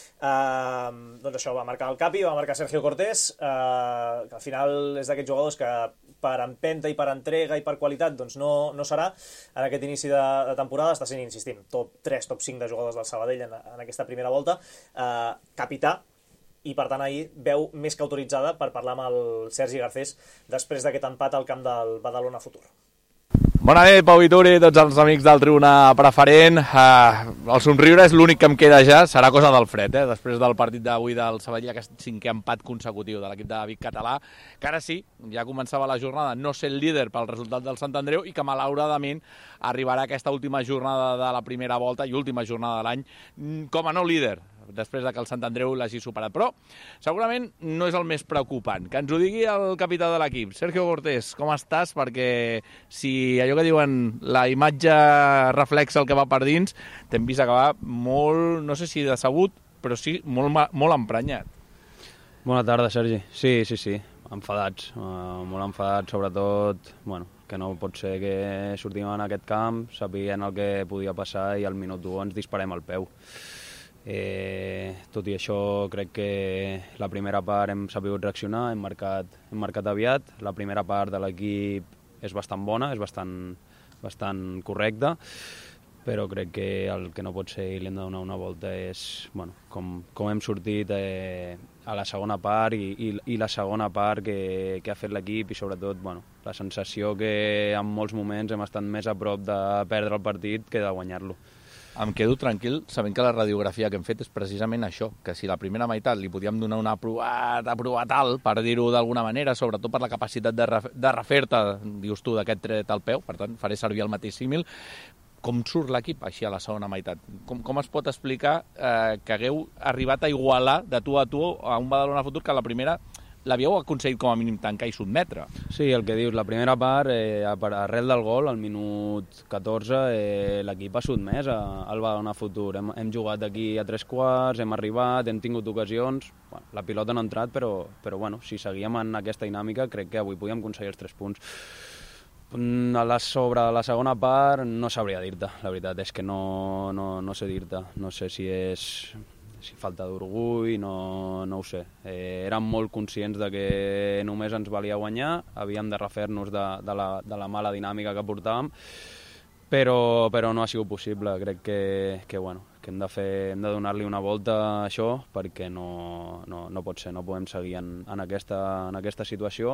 Uh, doncs això, va marcar el Capi, va marcar Sergio Cortés, uh, que al final és d'aquests jugadors que per empenta i per entrega i per qualitat doncs no, no serà en aquest inici de, de temporada, està sent, insistim, top tres, top cinc de jugadors del Sabadell en, en aquesta primera volta, uh, capità, i per tant ahir veu més que autoritzada per parlar amb el Sergi Garcés després d'aquest empat al camp del Badalona Futur. Bona nit, Pau Vituri, tots els amics del Tribuna Preferent. Uh, el somriure és l'únic que em queda ja, serà cosa del fred, eh? Després del partit d'avui del Sabadell, aquest cinquè empat consecutiu de l'equip de Vic Català, que ara sí, ja començava la jornada, no ser el líder pel resultat del Sant Andreu i que malauradament arribarà aquesta última jornada de la primera volta i última jornada de l'any com a no líder, després de que el Sant Andreu l'hagi superat. Però segurament no és el més preocupant. Que ens ho digui el capità de l'equip. Sergio Cortés, com estàs? Perquè si allò que diuen la imatge reflexa el que va per dins, t'hem vist acabar molt, no sé si decebut, però sí molt, molt emprenyat. Bona tarda, Sergi. Sí, sí, sí, enfadats. Uh, molt enfadats, sobretot, bueno, que no pot ser que sortim en aquest camp sabent el que podia passar i al minut u ens disparem al peu. Eh, tot i això crec que la primera part hem sabut reaccionar, hem marcat, hem marcat aviat, la primera part de l'equip és bastant bona, és bastant, bastant correcta, però crec que el que no pot ser i li hem de donar una volta és bueno, com, com hem sortit eh, a la segona part i, i, i la segona part que, que ha fet l'equip i sobretot bueno, la sensació que en molts moments hem estat més a prop de perdre el partit que de guanyar-lo. Em quedo tranquil sabent que la radiografia que hem fet és precisament això, que si la primera meitat li podíem donar un aprovat, aprovat alt, per dir-ho d'alguna manera, sobretot per la capacitat de, ref, de refer-te, dius tu, d'aquest tret al peu, per tant, faré servir el mateix símil. Com surt l'equip així a la segona meitat? Com, com es pot explicar eh, que hagueu arribat a igualar de tu a tu a un Badalona Futur que a la primera l'havíeu aconseguit com a mínim tancar i sotmetre? Sí, el que dius, la primera part, eh, arrel del gol, al minut catorze, eh, l'equip ha sotmès al Badalona Futur. Hem, hem jugat aquí a tres quarts, hem arribat, hem tingut ocasions, bueno, la pilota no ha entrat, però, però bueno, si seguíem en aquesta dinàmica crec que avui podíem aconseguir els tres punts. A la, sobre la segona part no sabria dir-te, la veritat és que no, no, no sé dir-te, no sé si és si falta d'orgull, no, no ho sé. Eh, érem molt conscients de que només ens valia guanyar, havíem de refer-nos de, de, la, de la mala dinàmica que portàvem, però, però no ha sigut possible. Crec que, que, bueno, que hem de, fer, hem de donar-li una volta a això perquè no, no, no pot ser, no podem seguir en, en, aquesta, en aquesta situació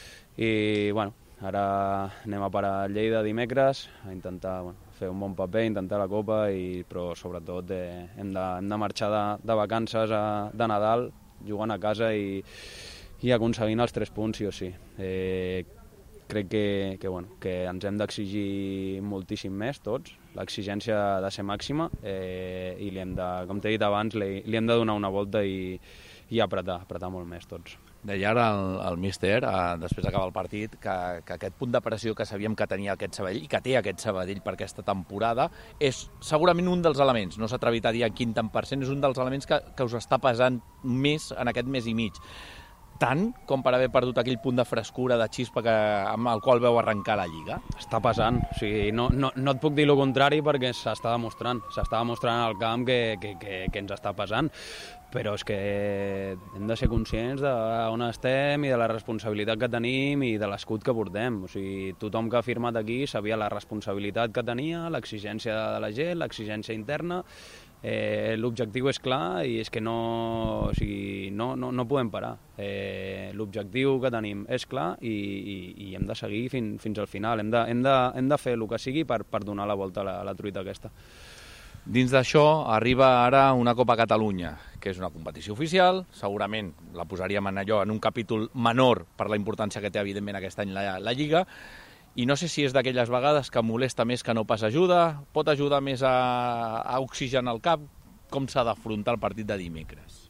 i bueno, ara anem a parar a Lleida dimecres a intentar bueno, fer un bon paper, intentar la Copa, i, però sobretot eh, hem, de, hem de marxar de, de vacances a, de Nadal, jugant a casa i, i aconseguint els tres punts sí o sí. Eh, crec que, que, bueno, que ens hem d'exigir moltíssim més tots, l'exigència ha de ser màxima eh, i li hem de, com t'he dit abans, li, li hem de donar una volta i, i apretar, apretar molt més tots. Deia ara el, el míster, eh, després d'acabar el partit, que, que aquest punt de pressió que sabíem que tenia aquest Sabadell i que té aquest Sabadell per aquesta temporada és segurament un dels elements, no s'ha atrevit a dir en quin tant per cent, és un dels elements que, que us està pesant més en aquest mes i mig. Tant com per haver perdut aquell punt de frescura, de xispa que, amb el qual veu arrencar la Lliga? Està passant, o sigui, no, no, no et puc dir el contrari perquè s'està demostrant, s'està demostrant al camp que, que, que, que ens està passant, però és que hem de ser conscients d'on estem i de la responsabilitat que tenim i de l'escut que portem. O sigui, tothom que ha firmat aquí sabia la responsabilitat que tenia, l'exigència de la gent, l'exigència interna. Eh, l'objectiu és clar i és que no, o sigui, no, no, no podem parar. Eh, l'objectiu que tenim és clar i, i, i hem de seguir fin, fins al final. Hem de, hem, de, hem de fer el que sigui per, per donar la volta a la, a la truita aquesta. Dins d'això arriba ara una Copa Catalunya, que és una competició oficial, segurament la posaríem en allò en un capítol menor per la importància que té evidentment aquest any la, la Lliga, i no sé si és d'aquelles vegades que molesta més que no pas ajuda, pot ajudar més a, a oxigenar el cap. Com s'ha d'afrontar el partit de dimecres?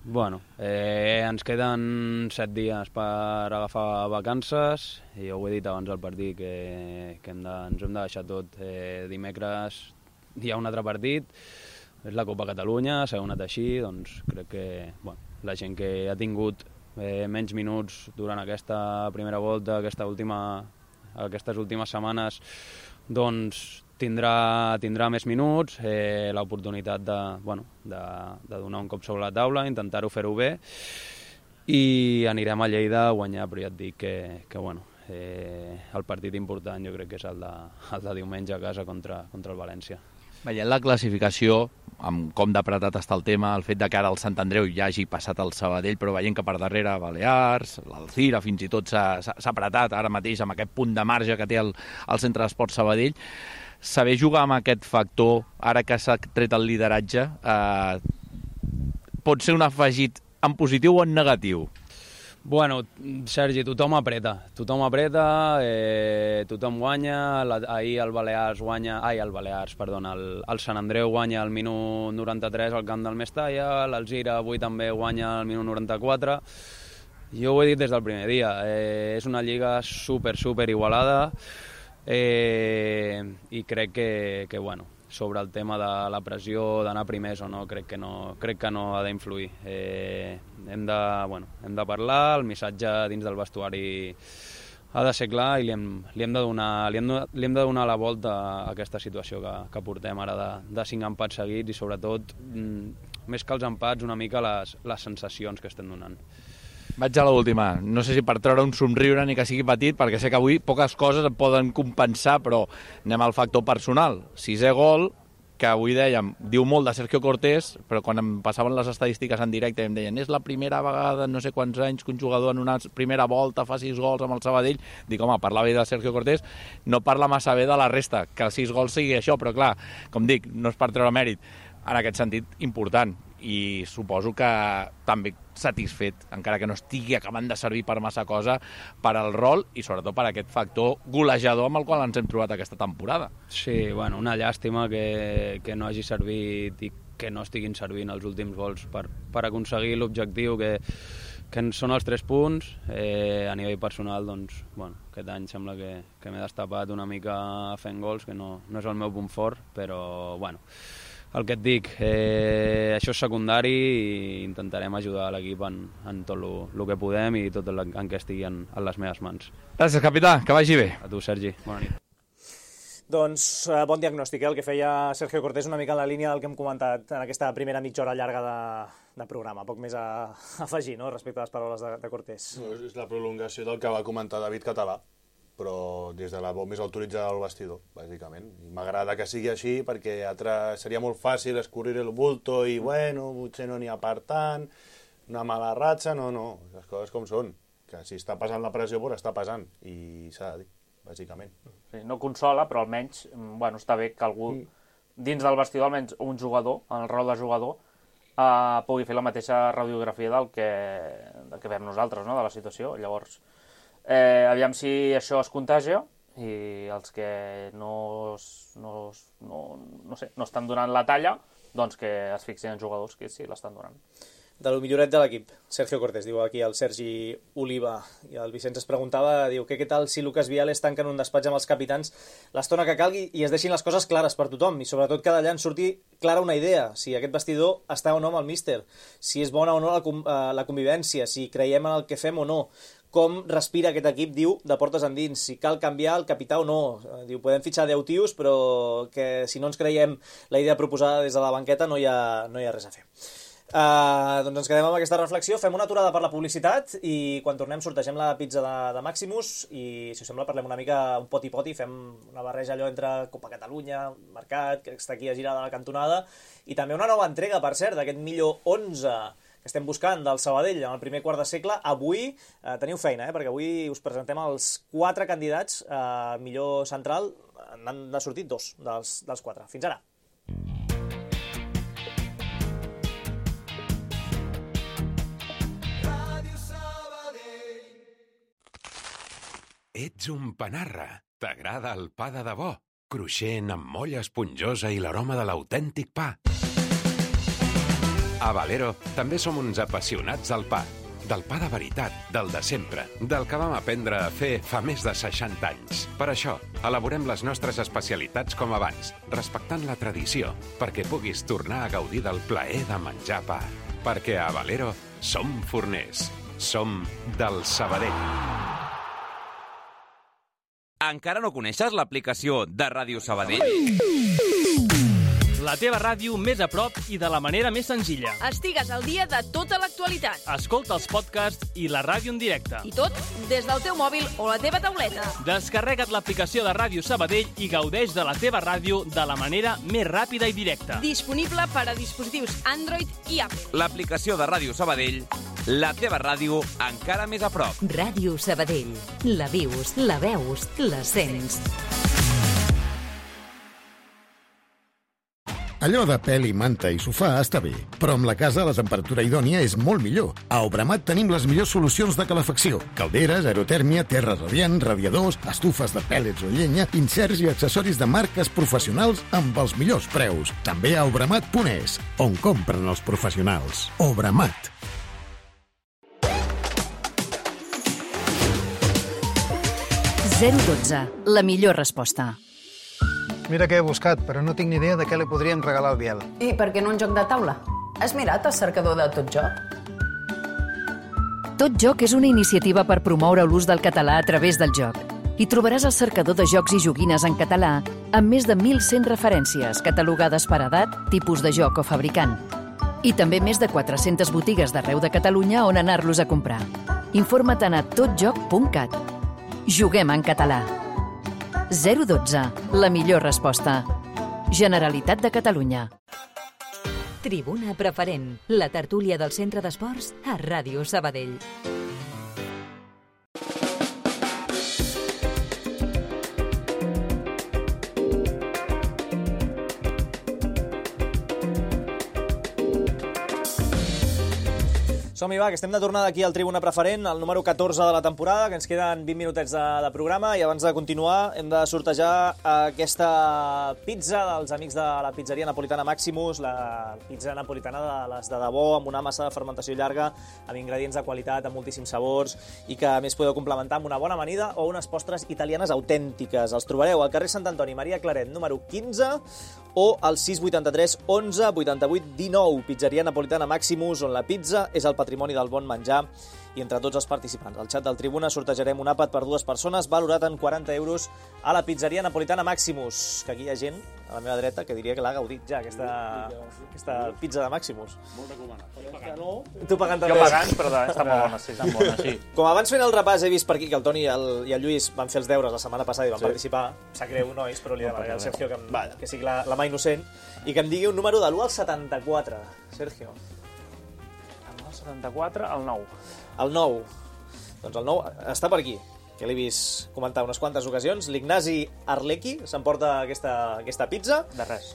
Bueno, eh, ens queden set dies per agafar vacances i jo ho he dit abans del partit que, que hem de, ens hem de deixar tot. Eh, dimecres hi ha un altre partit, és la Copa Catalunya, s'ha anat així, doncs crec que bueno, la gent que ha tingut eh, menys minuts durant aquesta primera volta, aquesta última, aquestes últimes setmanes, doncs tindrà, tindrà més minuts, eh, l'oportunitat de, bueno, de, de donar un cop sobre la taula, intentar-ho fer-ho bé, i anirem a Lleida a guanyar, però ja et dic que, que bueno, eh, el partit important jo crec que és el de, el de diumenge a casa contra, contra el València. Veient la classificació, amb com d'apretat està el tema, el fet de que ara el Sant Andreu ja hagi passat el Sabadell, però veient que per darrere Balears, l'Alzira fins i tot s'ha apretat ara mateix amb aquest punt de marge que té el, el Centre d'Esport Sabadell, saber jugar amb aquest factor, ara que s'ha tret el lideratge, eh, pot ser un afegit en positiu o en negatiu? Bueno, Sergi, tothom apreta, tothom apreta, eh, tothom guanya, la, ahir el Balears guanya, ai, el Balears, perdona, el, el Sant Andreu guanya al minut noranta-tres al camp del Mestalla, l'Alzira avui també guanya al minut noranta-quatre, jo ho he dit des del primer dia, eh, és una lliga super, super igualada, eh, i crec que, que, bueno, sobre el tema de la pressió d'anar primers o no, crec que no, crec que no ha d'influir. Eh, hem, de, bueno, hem de parlar, el missatge dins del vestuari ha de ser clar i li hem, li hem, de, donar, li hem, li hem de donar la volta a aquesta situació que, que portem ara de, de cinc empats seguits i sobretot, més que els empats, una mica les, les sensacions que estem donant. Vaig a l'última. No sé si per treure un somriure ni que sigui petit, perquè sé que avui poques coses et poden compensar, però anem al factor personal. Sisè gol, que avui dèiem, diu molt de Sergio Cortés, però quan em passaven les estadístiques en directe em deien és la primera vegada, no sé quants anys, que un jugador en una primera volta fa sis gols amb el Sabadell. Dic, home, parla bé de Sergio Cortés, no parla massa bé de la resta, que els sis gols sigui això, però clar, com dic, no és per treure mèrit. En aquest sentit, important. I suposo que també satisfet, encara que no estigui acabant de servir per massa cosa, per al rol i sobretot per aquest factor golejador amb el qual ens hem trobat aquesta temporada. Sí, bueno, una llàstima que, que no hagi servit i que no estiguin servint els últims gols per, per aconseguir l'objectiu que, que són els tres punts. Eh, a nivell personal, doncs, bueno, aquest any sembla que, que m'he destapat una mica fent gols, que no, no és el meu punt fort, però, bueno, el que et dic, eh, això és secundari i intentarem ajudar l'equip en, en tot el que podem i tot el en què estigui en, en les meves mans. Gràcies, capità, que vagi bé. A tu, Sergi, bona nit. Doncs eh, bon diagnòstic, eh, el que feia Sergio Cortés, una mica en la línia del que hem comentat en aquesta primera mitja hora llarga de, de programa. Poc més a, a afegir, no?, respecte a les paraules de, de Cortés. No, és la prolongació del que va comentar David Català, però des de la veu més autoritzada del vestidor, bàsicament. I m'agrada que sigui així perquè altre, seria molt fàcil escurrir el bulto i, bueno, potser no n'hi ha per tant, una mala ratxa, no, no, les coses com són. Que si està passant la pressió, doncs està passant, i s'ha de dir, bàsicament. Sí, no consola, però almenys, bueno, està bé que algú, dins del vestidor, almenys un jugador, en el rol de jugador, eh, pugui fer la mateixa radiografia del que, del que fem nosaltres, no?, de la situació. Llavors, Eh, aviam si això es contagia i els que no, no, no, no, sé, no estan donant la talla, doncs que es fixin en jugadors que sí l'estan donant. De lo milloret de l'equip, Sergio Cortés, diu aquí el Sergi Oliva, i el Vicenç es preguntava, diu, què, què tal si Lucas Viales tanca en un despatx amb els capitans l'estona que calgui i es deixin les coses clares per tothom, i sobretot que d'allà en surti clara una idea, si aquest vestidor està o no amb el míster, si és bona o no la, la convivència, si creiem en el que fem o no, com respira aquest equip, diu, de portes endins, si cal canviar el capità o no. Diu, podem fitxar deu tios, però que si no ens creiem la idea proposada des de la banqueta no hi ha, no hi ha res a fer. Uh, doncs ens quedem amb aquesta reflexió, fem una aturada per la publicitat i quan tornem sortegem la pizza de, de Maximus i, si us sembla, parlem una mica un poti-poti, fem una barreja allò entre Copa Catalunya, Mercat, que està aquí a girar de la cantonada, i també una nova entrega, per cert, d'aquest millor onze que estem buscant del Sabadell en el primer quart de segle. Avui eh, teniu feina, eh, perquè avui us presentem els quatre candidats a eh, millor central. N'han de sortir dos dels, dels quatre. Fins ara. Ets un panarra. T'agrada el pa de debò? Cruixent, amb molla esponjosa i l'aroma de l'autèntic pa. A Valero també som uns apassionats del pa. Del pa de veritat, del de sempre, del que vam aprendre a fer fa més de seixanta anys. Per això, elaborem les nostres especialitats com abans, respectant la tradició, perquè puguis tornar a gaudir del plaer de menjar pa. Perquè a Valero som forners. Som del Sabadell. Encara no coneixes l'aplicació de Ràdio Sabadell? La teva ràdio més a prop i de la manera més senzilla. Estigues al dia de tota l'actualitat. Escolta els podcasts i la ràdio en directe. I tot des del teu mòbil o la teva tauleta. Descarrega't l'aplicació de Ràdio Sabadell i gaudeix de la teva ràdio de la manera més ràpida i directa. Disponible per a dispositius Android i Apple. L'aplicació de Ràdio Sabadell, la teva ràdio encara més a prop. Ràdio Sabadell. La vius, la veus, la sents. Allò de pèl i manta i sofà està bé, però amb la casa la temperatura idònia és molt millor. A Obramat tenim les millors solucions de calefacció. Calderes, aerotèrmia, terra radiant, radiadors, estufes de pèl·lets o llenya, inserts i accessoris de marques professionals amb els millors preus. També a obramat punt es, on compren els professionals. Obramat. zero dotze. La millor resposta. Mira què he buscat, però no tinc ni idea de què li podríem regalar al Biel. I per què no un joc de taula? Has mirat el cercador de Tot Joc? Tot Joc és una iniciativa per promoure l'ús del català a través del joc. Hi trobaràs el cercador de jocs i joguines en català amb més de mil cent referències catalogades per edat, tipus de joc o fabricant. I també més de quatre-centes botigues d'arreu de Catalunya on anar-los a comprar. Informa't a totjoc punt cat. Juguem en català. zero dotze. La millor resposta. Generalitat de Catalunya. Tribuna Preferent. La tertúlia del Centre d'Esports a Ràdio Sabadell. Som-hi, va, que estem de tornada aquí al Tribuna Preferent, el número catorze de la temporada, que ens queden vint minutets de, de programa, i abans de continuar hem de sortejar aquesta pizza dels amics de la pizzeria napolitana Maximus, la pizza napolitana de les de debò, amb una massa de fermentació llarga, amb ingredients de qualitat, amb moltíssims sabors, i que a més podeu complementar amb una bona amanida o unes postres italianes autèntiques. Els trobareu al carrer Sant Antoni, Maria Claret, número quinze, o al sis vuitanta-tres onze vuitanta-vuit dinou. Pizzeria napolitana Maximus, on la pizza és el patrimoni del bon menjar, i entre tots els participants al xat del Tribuna sortejarem un àpat per dues persones valorat en quaranta euros a la pizzeria napolitana Maximus, que aquí hi ha gent a la meva dreta que diria que l'ha gaudit ja, aquesta, aquesta pizza de Maximus. Molt recomanat. Tu pagant també. Jo pagant, però està molt bona, sí. Estan bones, sí. Com abans fent el repàs he vist per aquí que el Toni i el, i el Lluís van fer els deures la setmana passada i van Sí. participar. Sap greu, nois, però li demanaré al Sergio que, em, que sigui la, la mà innocent i que em digui un número de l'u al setanta-quatre. Sergio. El setanta-quatre, el nou. El nou. Doncs el nou està per aquí, que l'he vist comentar unes quantes ocasions. L'Ignasi Arlecki s'emporta aquesta, aquesta pizza. De res.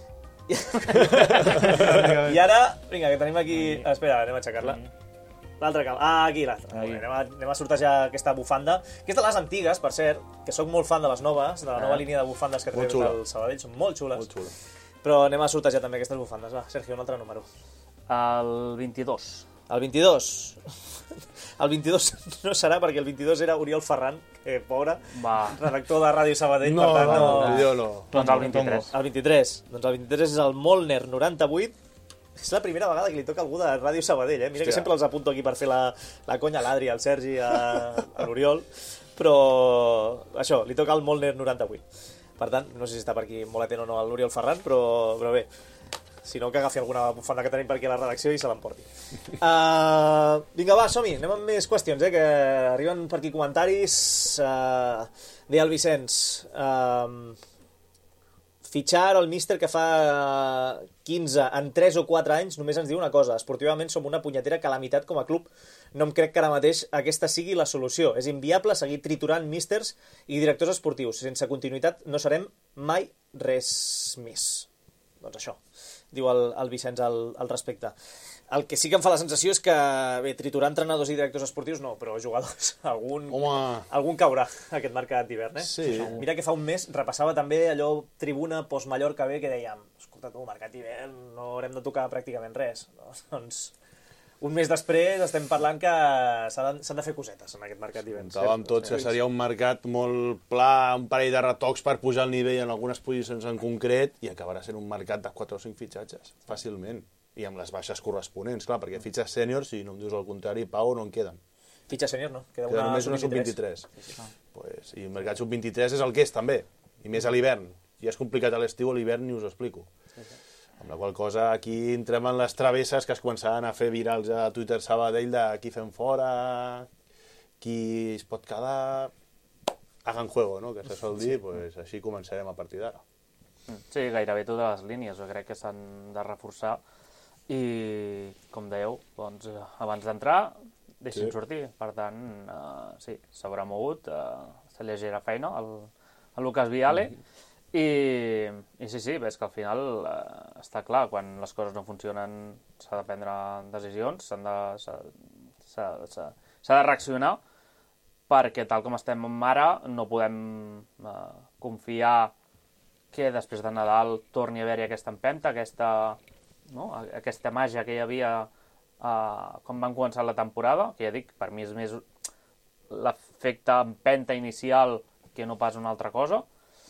I ara, vinga, que tenim aquí... Espera, anem a aixecar-la. L'altra cal... Ah, aquí, l'altra. Anem, a, anem a sortejar aquesta bufanda, que és de les antigues, per cert, que sóc molt fan de les noves, de la nova Ah. línia de bufandes que Molt treu xula. del Sabadell, són molt xules. Molt xula. Però anem a sortejar també aquestes bufandes. Va, Sergio, un altre número. El vint-i-dos. El vint-i-dos. El vint-i-dos no serà perquè el vint-i-dos era Oriol Ferran, que pobre, Va. redactor de Ràdio Sabadell, No, per tant no... no, millor no. Doncs el vint-i-tres. El vint-i-tres. Doncs el vint-i-tres és el Molner noranta-vuit. És la primera vegada que li toca a algú de Ràdio Sabadell, eh? Mira que Hòstia. sempre els apunto aquí per fer la, la conya a l'Adri, al Sergi, a, a l'Oriol, però això, li toca el Molner noranta-vuit. Per tant, no sé si està per aquí molt atent o no l'Oriol Ferran, però, però bé, si no, que agafi alguna bufanda que tenim per aquí a la redacció i se l'emporti. Uh, vinga, va, som-hi, anem amb més qüestions, eh, que arriben per aquí comentaris. Uh, deia el Vicenç, uh, fitxar el míster que fa quinze en tres o quatre anys només ens diu una cosa: esportivament som una punyetera calamitat com a club. No em crec que ara mateix aquesta sigui la solució. És inviable seguir triturant místers i directors esportius. Sense continuïtat no serem mai res més. Doncs això, diu el, el Vicenç al, al respecte. El que sí que em fa la sensació és que, bé, triturar entrenadors i directors esportius no, però jugadors, algun, algun caurà aquest mercat d'hivern, eh? Sí. Mira que fa un mes repassava també allò Tribuna post-Mallorca B que dèiem, escolta, escolta tu, mercat d'hivern, no haurem de tocar pràcticament res. No? Doncs un mes després estem parlant que s'han de, de fer cosetes en aquest mercat d'hivern. Contàvem tots que seria un mercat molt pla, un parell de retocs per pujar el nivell en algunes posicions en concret i acabarà sent un mercat de quatre o cinc fitxatges, fàcilment. I amb les baixes corresponents, clar, perquè fitxes sèniors, si no em dius el contrari, Pau, no en queden. Fitxa sènior, no? Queda, Queda una només una sub vint-i-tres. Sí, sí. Pues, I el mercat sub vint-i-tres és el que és, també. I més a l'hivern. Si és complicat a l'estiu, a l'hivern ni us ho explico. Sí, sí. Amb la qual cosa aquí entrem en les travesses que es començaran a fer virals a Twitter Sabadell de qui fem fora, qui es pot quedar... Hagan juego, no? Que se sol dir, pues, així començarem a partir d'ara. Sí, gairebé totes les línies, jo crec que s'han de reforçar i, com dèieu, doncs, abans d'entrar deixin sí. sortir. Per tant, uh, sí, s'haurà mogut, uh, està llegera feina el, el Lucas Viale, mm-hmm. I, i sí, sí, és que al final eh, està clar, quan les coses no funcionen s'ha de prendre decisions, s'han de, s'ha, s'ha, s'ha, s'ha de reaccionar, perquè tal com estem ara no podem eh, confiar que després de Nadal torni a haver-hi aquesta empenta, aquesta, no? aquesta màgia que hi havia eh, quan van començar la temporada, que ja dic, per mi és més l'efecte empenta inicial que no pas una altra cosa.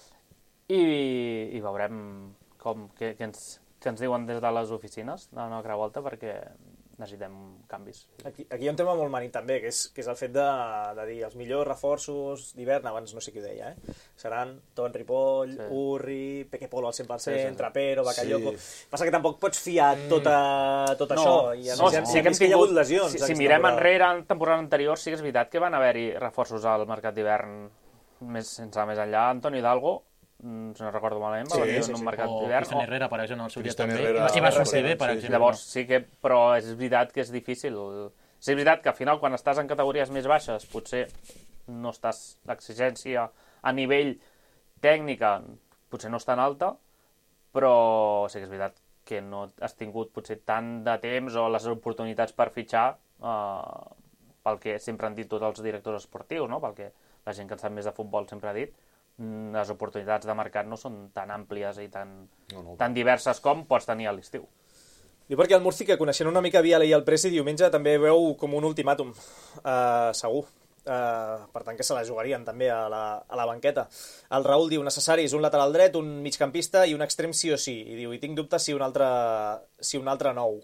I, i veurem com, què, què, ens, què ens diuen des de les oficines de una altra volta, perquè necessitem canvis. Aquí, aquí hi ha un tema molt manic també, que és, que és el fet de, de dir els millors reforços d'hivern, abans no sé qui ho deia, eh? Seran Ton Ripoll, sí. Urri, Peque Polo al cent per cent, sí, sí. Trapero, Bakayoko... Sí. Passa que tampoc pots fiar tot, a, tot no, això. I no, sí, sí, que, que hi ha hagut lesions. Si, si mirem temporada. enrere, en temporada anterior, sí que és veritat que van haver-hi reforços al mercat d'hivern més, sense més enllà. Antoni Hidalgo, si no recordo malament, va venir en un mercat d'hivern. O Cristian Herrera, per exemple, el seu dia també. Herrera, I va sortir bé, per exemple. Llavors, sí que, però és veritat que és difícil. Sí, és veritat que al final, quan estàs en categories més baixes, potser no estàs, l'exigència a nivell tècnica potser no és tan alta, però sí que és veritat que no has tingut potser tant de temps o les oportunitats per fitxar eh, pel que sempre han dit tots els directors esportius, no? Pel que la gent que en sap més de futbol sempre ha dit, les oportunitats de mercat no són tan àmplies i tan, no, no. tan diverses com pots tenir a l'estiu. Diu perquè el Murci, que coneixent una mica Viale i el Presi, diumenge també veu com un ultimàtum, uh, segur. Uh, per tant que se la jugarien també a la, a la banqueta. El Raül diu, necessaris un lateral dret, un migcampista i un extrem sí o sí. I diu, i tinc dubtes si un altre, si un altre nou.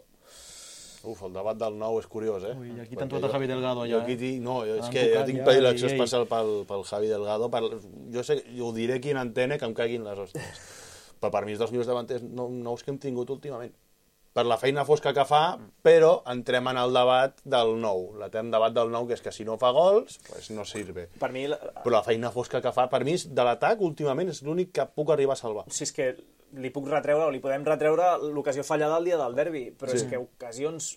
Uf, el debat del nou és curiós, eh? Ui, aquí t'han trobat el Javi Delgado, ja. Jo aquí dic, no, és que jo tinc predilecció especial pel, pel Javi Delgado. Per, jo sé, jo ho diré aquí en antena, que em caiguin les hòsties. Però per mi és dels millors davanters no, nous que hem tingut últimament. Per la feina fosca que fa, però entrem en el debat del nou. L'etern debat del nou, que és que si no fa gols, pues no sirve. Per mi... La... Però la feina fosca que fa, per mi, de l'atac, últimament, és l'únic que puc arribar a salvar. Si és que li puc retreure, o li podem retreure l'ocasió fallada el dia del derbi, però sí. És que ocasions...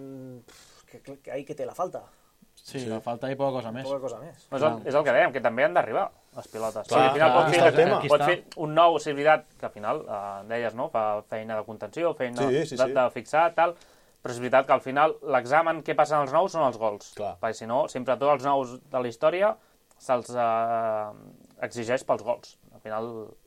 Que, que, que té la falta. Sí, sí, la falta i poca cosa més. Poca cosa més. És el, és el que dèiem, que també han d'arribar les pilotes. Clar, al final clar, pot, clar, fer, clar, pot fer un nou, si és veritat, que al final, eh, deies, no? Fa feina de contenció, feina sí, sí, de, sí. de fixar, tal, però és veritat que al final l'examen que passen els nous són els gols. Clar. Perquè si no, sempre tots els nous de la història se'ls eh, exigeix pels gols. Al final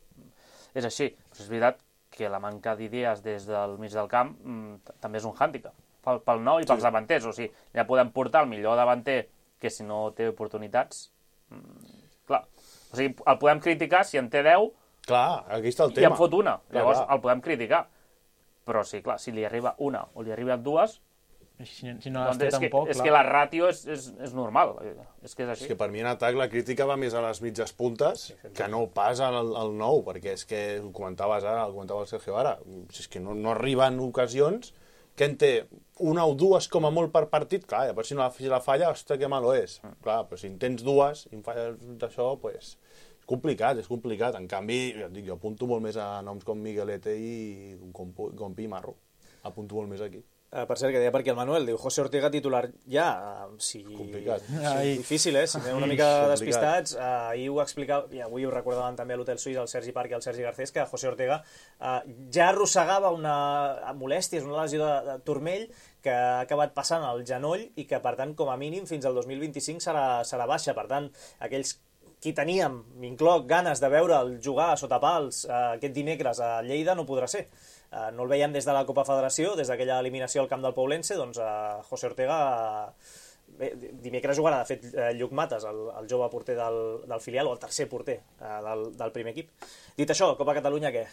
és així. Però és veritat que la manca d'idees des del mig del camp mm, també és un hàndicap pel, pel nou i pels sí. davanters. O sigui, ja podem portar el millor davanter que si no té oportunitats, mm, clar. O sigui, el podem criticar si en té deu clar, aquí està el tema. I en fot una. Clar, Llavors clar. el podem criticar. Però sí, clar, si li arriba una o li arriben dues, si, si no doncs les té és, que, tampoc, és que la ràtio és, és, és normal. És que és així. És que per mi en atac la crítica va més a les mitges puntes que no pas al, al nou, perquè és que ho comentaves ara, ho comentava el Sergio ara, si és que no, no arriben ocasions que en té una o dues com a molt per partit, clar, per si no la, si la falla, ostres, que malo és. Mm. Clar, però si en tens dues i en falles d'això, pues, és complicat, és complicat. En canvi, jo, dic, jo apunto molt més a noms com Miguelete i Compi i Marro. Apunto molt més aquí. Uh, per cert, que deia per aquí el Manuel, diu José Ortega titular ja, uh, si... Complicat. Sí, difícil, eh? Si anem una mica despistats, uh, ahir ho explicava, i avui ho recordaven també a l'Hotel Suís, el Sergi Parc i el Sergi Garcés, que José Ortega uh, ja arrossegava una molèstia, una lesió de, de turmell, que ha acabat passant al genoll i que, per tant, com a mínim, fins al dos mil vint-i-cinc serà, serà baixa. Per tant, aquells qui teníem, m'incloc, ganes de veure'l jugar sota pals uh, aquest dimecres a Lleida no podrà ser. Uh, no el veiem des de la Copa Federació, des d'aquella eliminació al camp del Poblense, doncs uh, José Ortega... Uh, bé, dimecres jugarà, de fet, uh, Lluc Mates, el, el jove porter del, del filial, o el tercer porter uh, del, del primer equip. Dit això, Copa Catalunya, què?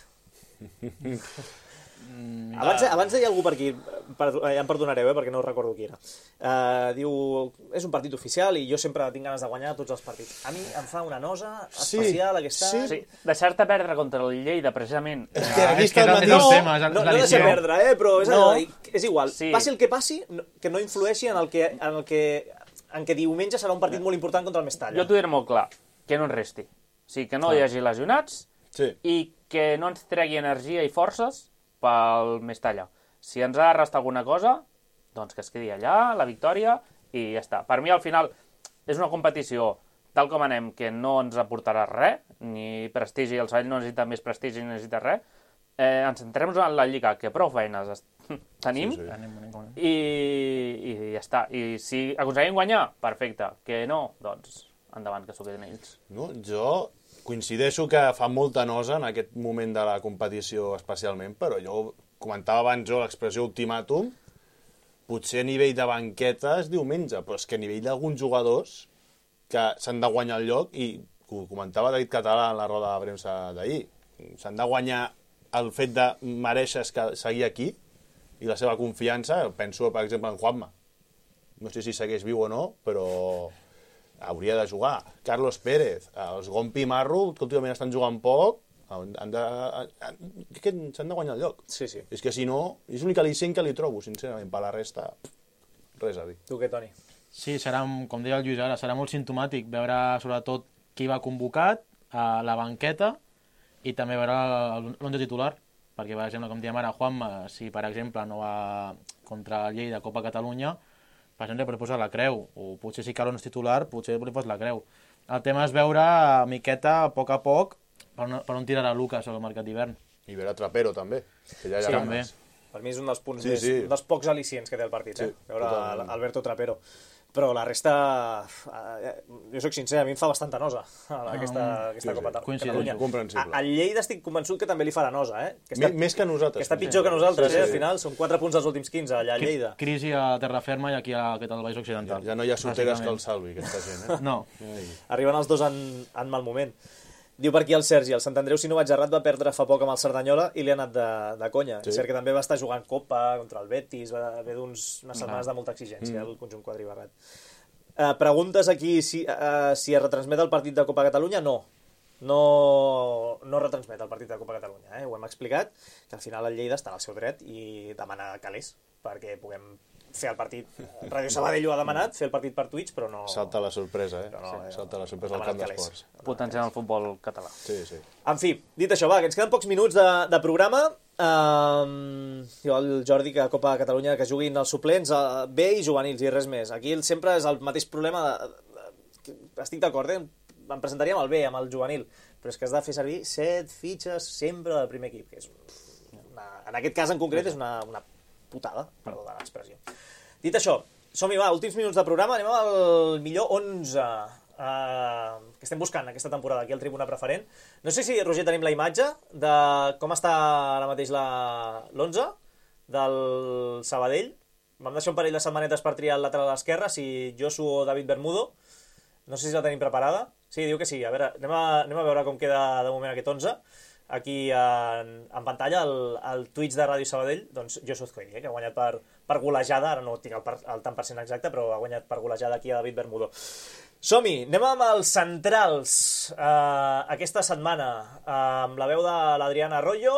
Mm, abans, abans deia algú per aquí, per, ja em perdonareu, eh, perquè no recordo qui era. Uh, diu, és un partit oficial i jo sempre tinc ganes de guanyar tots els partits. A mi em fa una nosa especial sí, aquesta... Sí, sí. Deixar-te perdre contra el Lleida, precisament. És que aquí està el mateix. No, tema, és no, no deixar perdre, eh, però és, no. allò, és igual. Sí. Passi el que passi, que no influeixi en el que, en el que, en que diumenge serà un partit molt important contra el Mestalla. Jo t'ho diré molt clar, que no en resti. O sigui, que no hi hagi lesionats sí. i que no ens tregui energia i forces pel Mestalla. Si ens ha de restar alguna cosa, doncs que es quedi allà, la victòria, i ja està. Per mi, al final, és una competició, tal com anem, que no ens aportarà res, ni prestigi, el Sabadell no necessita més prestigi, ni necessita res. Eh, ens centrem en la Lliga, que prou feines tenim, sí, sí. I, i ja està. I si aconseguim guanyar, perfecte. Que no, doncs endavant, que s'ho quedin ells. No, jo... Coincideixo que fa molta nosa en aquest moment de la competició especialment, però jo comentava abans jo l'expressió ultimàtum, potser a nivell de banqueta és diumenge, però és que a nivell d'alguns jugadors que s'han de guanyar el lloc, i ho comentava David Català en la roda de premsa d'ahir, s'han de guanyar el fet de mereixer seguir aquí i la seva confiança. Penso, per exemple, en Juanma. No sé si segueix viu o no, però... hauria de jugar. Carlos Pérez, els Gompi i Marro, que últimament estan jugant poc, han de, s'han de guanyar el lloc. Sí, sí. És que si no, és l'únic al·licient que li trobo, sincerament. Per la resta, res a dir. Tu què, Toni? Sí, serà, com deia el Lluís ara, serà molt simptomàtic veure sobretot qui va convocat, a la banqueta, i també veure l'onze titular, perquè, per exemple, com dèiem ara, Juanma, si per exemple no va contra el Lleida Copa Catalunya, per exemple, per posar la creu, o potser si cal un titular, potser li pos la creu. El tema és veure a miqueta, a poc a poc, per on, per on tirarà Lucas al mercat d'hivern. I veure Trapero, també. Que ja hi ha sí, també. Per mi és un dels punts sí, més, sí. un dels pocs al·licients que té el partit, sí, eh? Veure totalment. Alberto Trapero. Però la resta, jo soc sincer, a mi em fa bastanta nosa aquesta, ah, aquesta sí, Copa sí. Catalunya. A, a Lleida estic convençut que també li farà nosa, eh? Que està, més que nosaltres. Que està pitjor sí. que nosaltres, sí, sí. eh? Al final són quatre punts dels últims quinze allà a Lleida. Crisi a terra ferma i aquí a aquest al Baix Occidental. Ja, ja no hi ha soteres que el salvi, aquesta gent, eh? No. Arriben els dos en, en mal moment. Diu per aquí el Sergi, el Sant Andreu, si no vaig errat, va perdre fa poc amb el Cerdanyola i li ha anat de, de conya. Sí. És cert que també va estar jugant Copa contra el Betis, va ve d'unes setmanes de molta exigència, mm. el conjunt quadribarrat. Uh, preguntes aquí si, uh, si es retransmet el partit de Copa Catalunya? No. No, no retransmet el partit de Copa Catalunya. Eh? Ho hem explicat, que al final el Lleida està al seu dret i demana calés perquè puguem fer el partit. Ràdio Sabadell ho ha demanat, fer el partit per Twitch, però no... Salta la sorpresa, eh? No, sí, salta la sorpresa al camp d'esports. Potenciant el futbol català. Sí, sí. En fi, dit això, va, que ens queden pocs minuts de, de programa. Um, jo, el Jordi, que a Copa Catalunya que juguin els suplents uh, B i juvenils i res més. Aquí sempre és el mateix problema de, de, de, estic d'acord, eh? Em presentaria amb el B, amb el juvenil, però és que has de fer servir set fitxes sempre del primer equip, que és una, en aquest cas en concret és una, una putada, perdó de l'expressió. Dit això, som-hi, va, últims minuts de programa, anem al millor onze uh, que estem buscant aquesta temporada aquí al Tribuna Preferent. No sé si, Roger, tenim la imatge de com està ara mateix l'onze del Sabadell. Vam deixar un parell de setmanetes per triar el lateral a l'esquerra, si Josu o David Bermudo. No sé si la tenim preparada. Sí, diu que sí. A veure, anem a, anem a veure com queda de moment aquest onze. Aquí en, en pantalla, el, el Twitch de Ràdio Sabadell, doncs Josu Azcoidi, eh, que ha guanyat per, per golejada, ara no tinc el, el tant per cent exacte, però ha guanyat per golejada aquí a David Bermudo. Som-hi, anem amb els centrals eh, aquesta setmana, eh, amb la veu de l'Adriana Arroyo.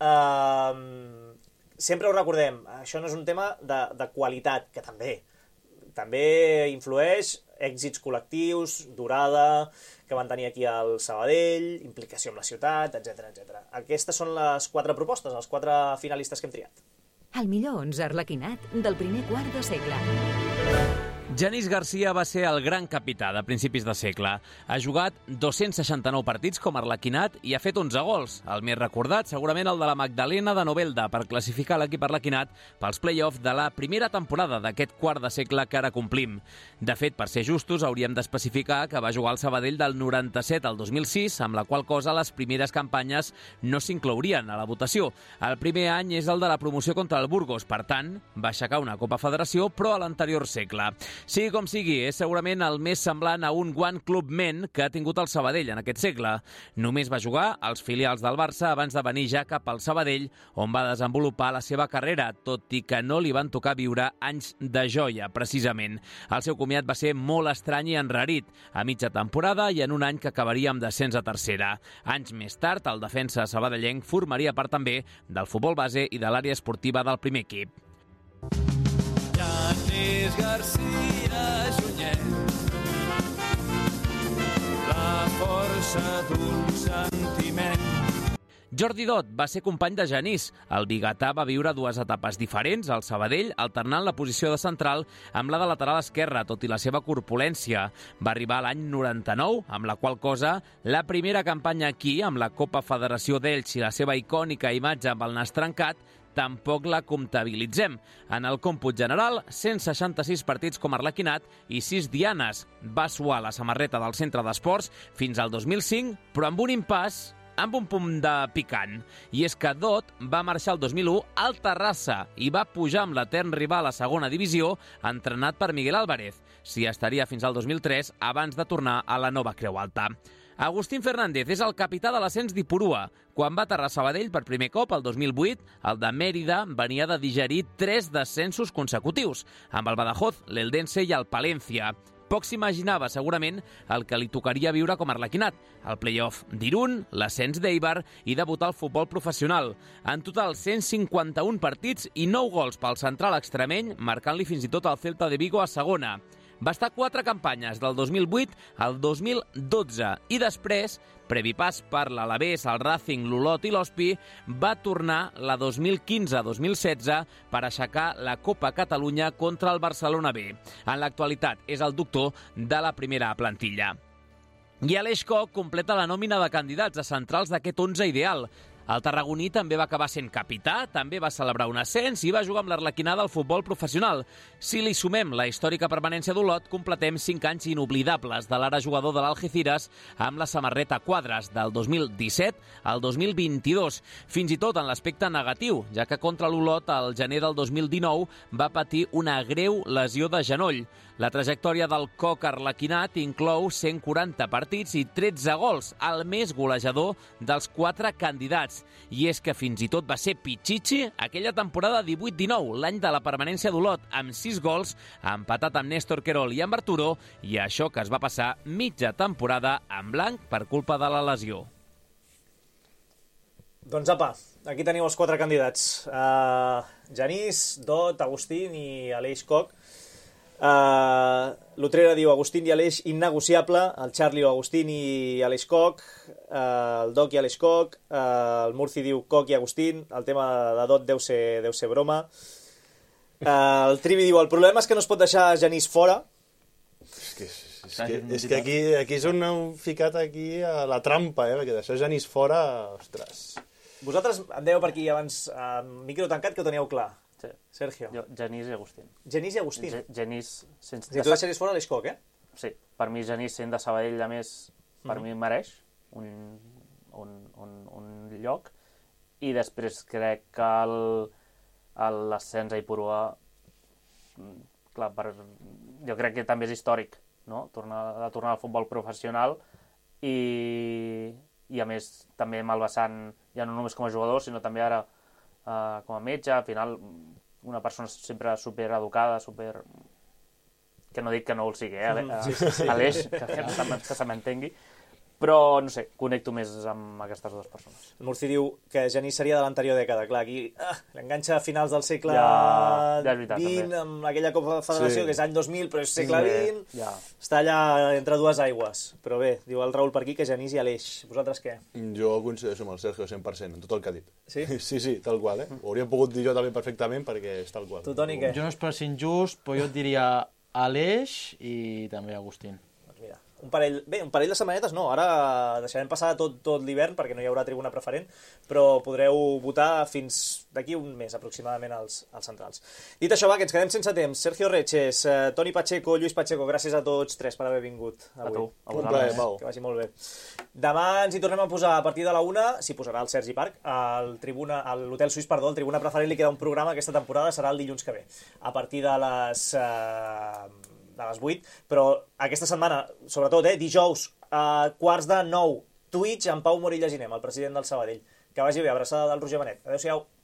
Eh, sempre ho recordem, això no és un tema de, de qualitat, que també, també influeix, èxits col·lectius, durada, que van tenir aquí al Sabadell, implicació amb la ciutat, etcètera, etcètera. Aquestes són les quatre propostes, els quatre finalistes que hem triat. El millor onze arlequinat del primer quart de segle. Genís Garcia va ser el gran capità de principis de segle. Ha jugat dos-cents seixanta-nou partits com a arlequinat i ha fet onze gols. El més recordat, segurament el de la Magdalena de Novelda, per classificar l'equip arlequinat pels play-off de la primera temporada d'aquest quart de segle que ara complim. De fet, per ser justos, hauríem d'especificar que va jugar al Sabadell del noranta-set al dos mil sis, amb la qual cosa les primeres campanyes no s'inclourien a la votació. El primer any és el de la promoció contra el Burgos, per tant, va aixecar una Copa Federació, però a l'anterior segle. Sigui com sigui, és segurament el més semblant a un One Club Men que ha tingut el Sabadell en aquest segle. Només va jugar als filials del Barça abans de venir ja cap al Sabadell, on va desenvolupar la seva carrera, tot i que no li van tocar viure anys de joia, precisament. El seu comiat va ser molt estrany i enrarit, a mitja temporada i en un any que acabaria amb descens a tercera. Anys més tard, el defensa sabadellenc formaria part també del futbol base i de l'àrea esportiva del primer equip. Genís Garcia Junyent, la força d'un sentiment. Jordi Dot va ser company de Genís. El biguetà va viure dues etapes diferents al Sabadell, alternant la posició de central amb la de lateral esquerra, tot i la seva corpulència. Va arribar a l'any noranta-nou, amb la qual cosa la primera campanya aquí, amb la Copa Federació d'Elx i la seva icònica imatge amb el nas trencat, tampoc la comptabilitzem. En el còmput general, cent seixanta-sis partits com a arlequinat i sis dianes. Va suar la samarreta del centre d'esports fins al dos mil cinc, però amb un impàs, amb un punt de picant. I és que Dot va marxar el dos mil u al Terrassa i va pujar amb l'etern rival a segona divisió, entrenat per Miguel Álvarez. S'hi estaria fins al dos mil tres abans de tornar a la nova Creu Alta. Agustín Fernández és el capità de l'ascens d'Ipurua. Quan va aterrar a Sabadell per primer cop, el dos mil vuit, el de Mèrida venia de digerir tres descensos consecutius, amb el Badajoz, l'Eldense i el Palencia. Poc s'imaginava, segurament, el que li tocaria viure com a arlequinat, el play-off d'Irun, l'ascens d'Eibar i debutar al futbol professional. En total, cent cinquanta-un partits i nou gols pel central extremeny, marcant-li fins i tot el Celta de Vigo a segona. Va estar quatre campanyes, del dos mil vuit al dos mil dotze, i després, previ pas per l'Alavés, el Racing, l'Olot i l'Hospi, va tornar la dos mil quinze dos mil setze per aixecar la Copa Catalunya contra el Barcelona B. En l'actualitat és el doctor de la primera plantilla. I Aleix Koch completa la nòmina de candidats a centrals d'aquest onze ideal. El tarragoní també va acabar sent capità, també va celebrar un ascens i va jugar amb l'Arlequinada al futbol professional. Si li sumem la històrica permanència d'Olot, completem cinc anys inoblidables de l'ara jugador de l'Algeciras amb la samarreta quadres del dos mil disset al dos mil vint-i-dos. Fins i tot en l'aspecte negatiu, ja que contra l'Olot, al gener del dos mil dinou, va patir una greu lesió de genoll. La trajectòria del Koch arlequinat inclou cent quaranta partits i tretze gols, el més golejador dels quatre candidats. I és que fins i tot va ser Pichichi aquella temporada divuit dinou, l'any de la permanència d'Olot, amb sis gols, empatat amb Néstor Querol i amb Arturo, i això que es va passar mitja temporada en blanc per culpa de la lesió. Doncs apa, aquí teniu els quatre candidats. Uh, Genís, Dot, Agustín i Aleix Koch. Uh, L'Utrera diu Agustín i Aleix innegociable, el Charlie diu Agustín i Aleix Koch, uh, el Doc i Aleix Koch, uh, el Murci diu Koch i Agustín, el tema de Dot deu ser, deu ser broma, uh, el Trivi diu el problema és que no es pot deixar Genís fora. És que, és que, és que aquí, aquí és on heu ficat aquí a la trampa, eh? Perquè deixar Genís fora, ostres. Vosaltres em dèieu per aquí abans, uh, micro tancat, que ho teníeu clar. Sí. Sergio. Jo, Genís i Agustín. Genís i Agustín. Ge Genís... Sense... Si tu deixaries fora Aleix Koch, eh? Sí. Per mi Genís, sent de Sabadell, a més, per Mm. mi mereix un, un, un, un lloc. I després crec que l'ascens a Ipurua, clar, per, jo crec que també és històric, no? Tornar, de tornar al futbol professional i, i a més també amb el vessant, ja no només com a jugador, sinó també ara Uh, com a metge. Al final una persona sempre super educada, super... que no dic que no ho sigui, eh? Mm, sí, sí, sí. Aleix, que, que, que se m'entengui, però no sé, connecto més amb aquestes dues persones. El Murci diu que Genís seria de l'anterior dècada, clar, aquí ah, l'enganxa a finals del segle ja, ja veritat, vint, també. Amb aquella Copa Federació, sí. Que és any dos mil, però és segle sí, vint, ja. Està allà entre dues aigües. Però bé, diu el Raül per aquí que Genís i Aleix. Vosaltres què? Jo coincideixo amb el Sergio cent per cent, en tot el que ha dit. Sí? Sí, sí, tal qual, eh? Ho hauria pogut dir jo també perfectament perquè és tal qual. Tu, Toni, què? Jo no és per ser injust, però jo et diria Aleix i també Agustín. Doncs mira, un parell, bé, un parell de setmanetes no, ara deixarem passar tot, tot l'hivern perquè no hi haurà tribuna preferent, però podreu votar fins d'aquí un mes aproximadament als, als centrals. Dit això, va, que ens quedem sense temps. Sergio Reches, eh, Toni Pacheco, Lluís Pacheco, gràcies a tots tres per haver vingut avui. A tu, a un plaer, Pau. Que vagi molt bé. Demà ens hi tornem a posar a partir de la una, s'hi posarà el Sergi Parc, al tribuna, a l'Hotel Suís, perdó, el Tribuna Preferent li queda un programa aquesta temporada, serà el dilluns que ve, a partir de les... Eh, de les vuit, però aquesta setmana, sobretot, eh, dijous, a quarts de nou, Twitch, amb Pau Morilla Ginem, el president del Sabadell. Que vagi bé, abraçada del Roger Benet. Adéu-siau.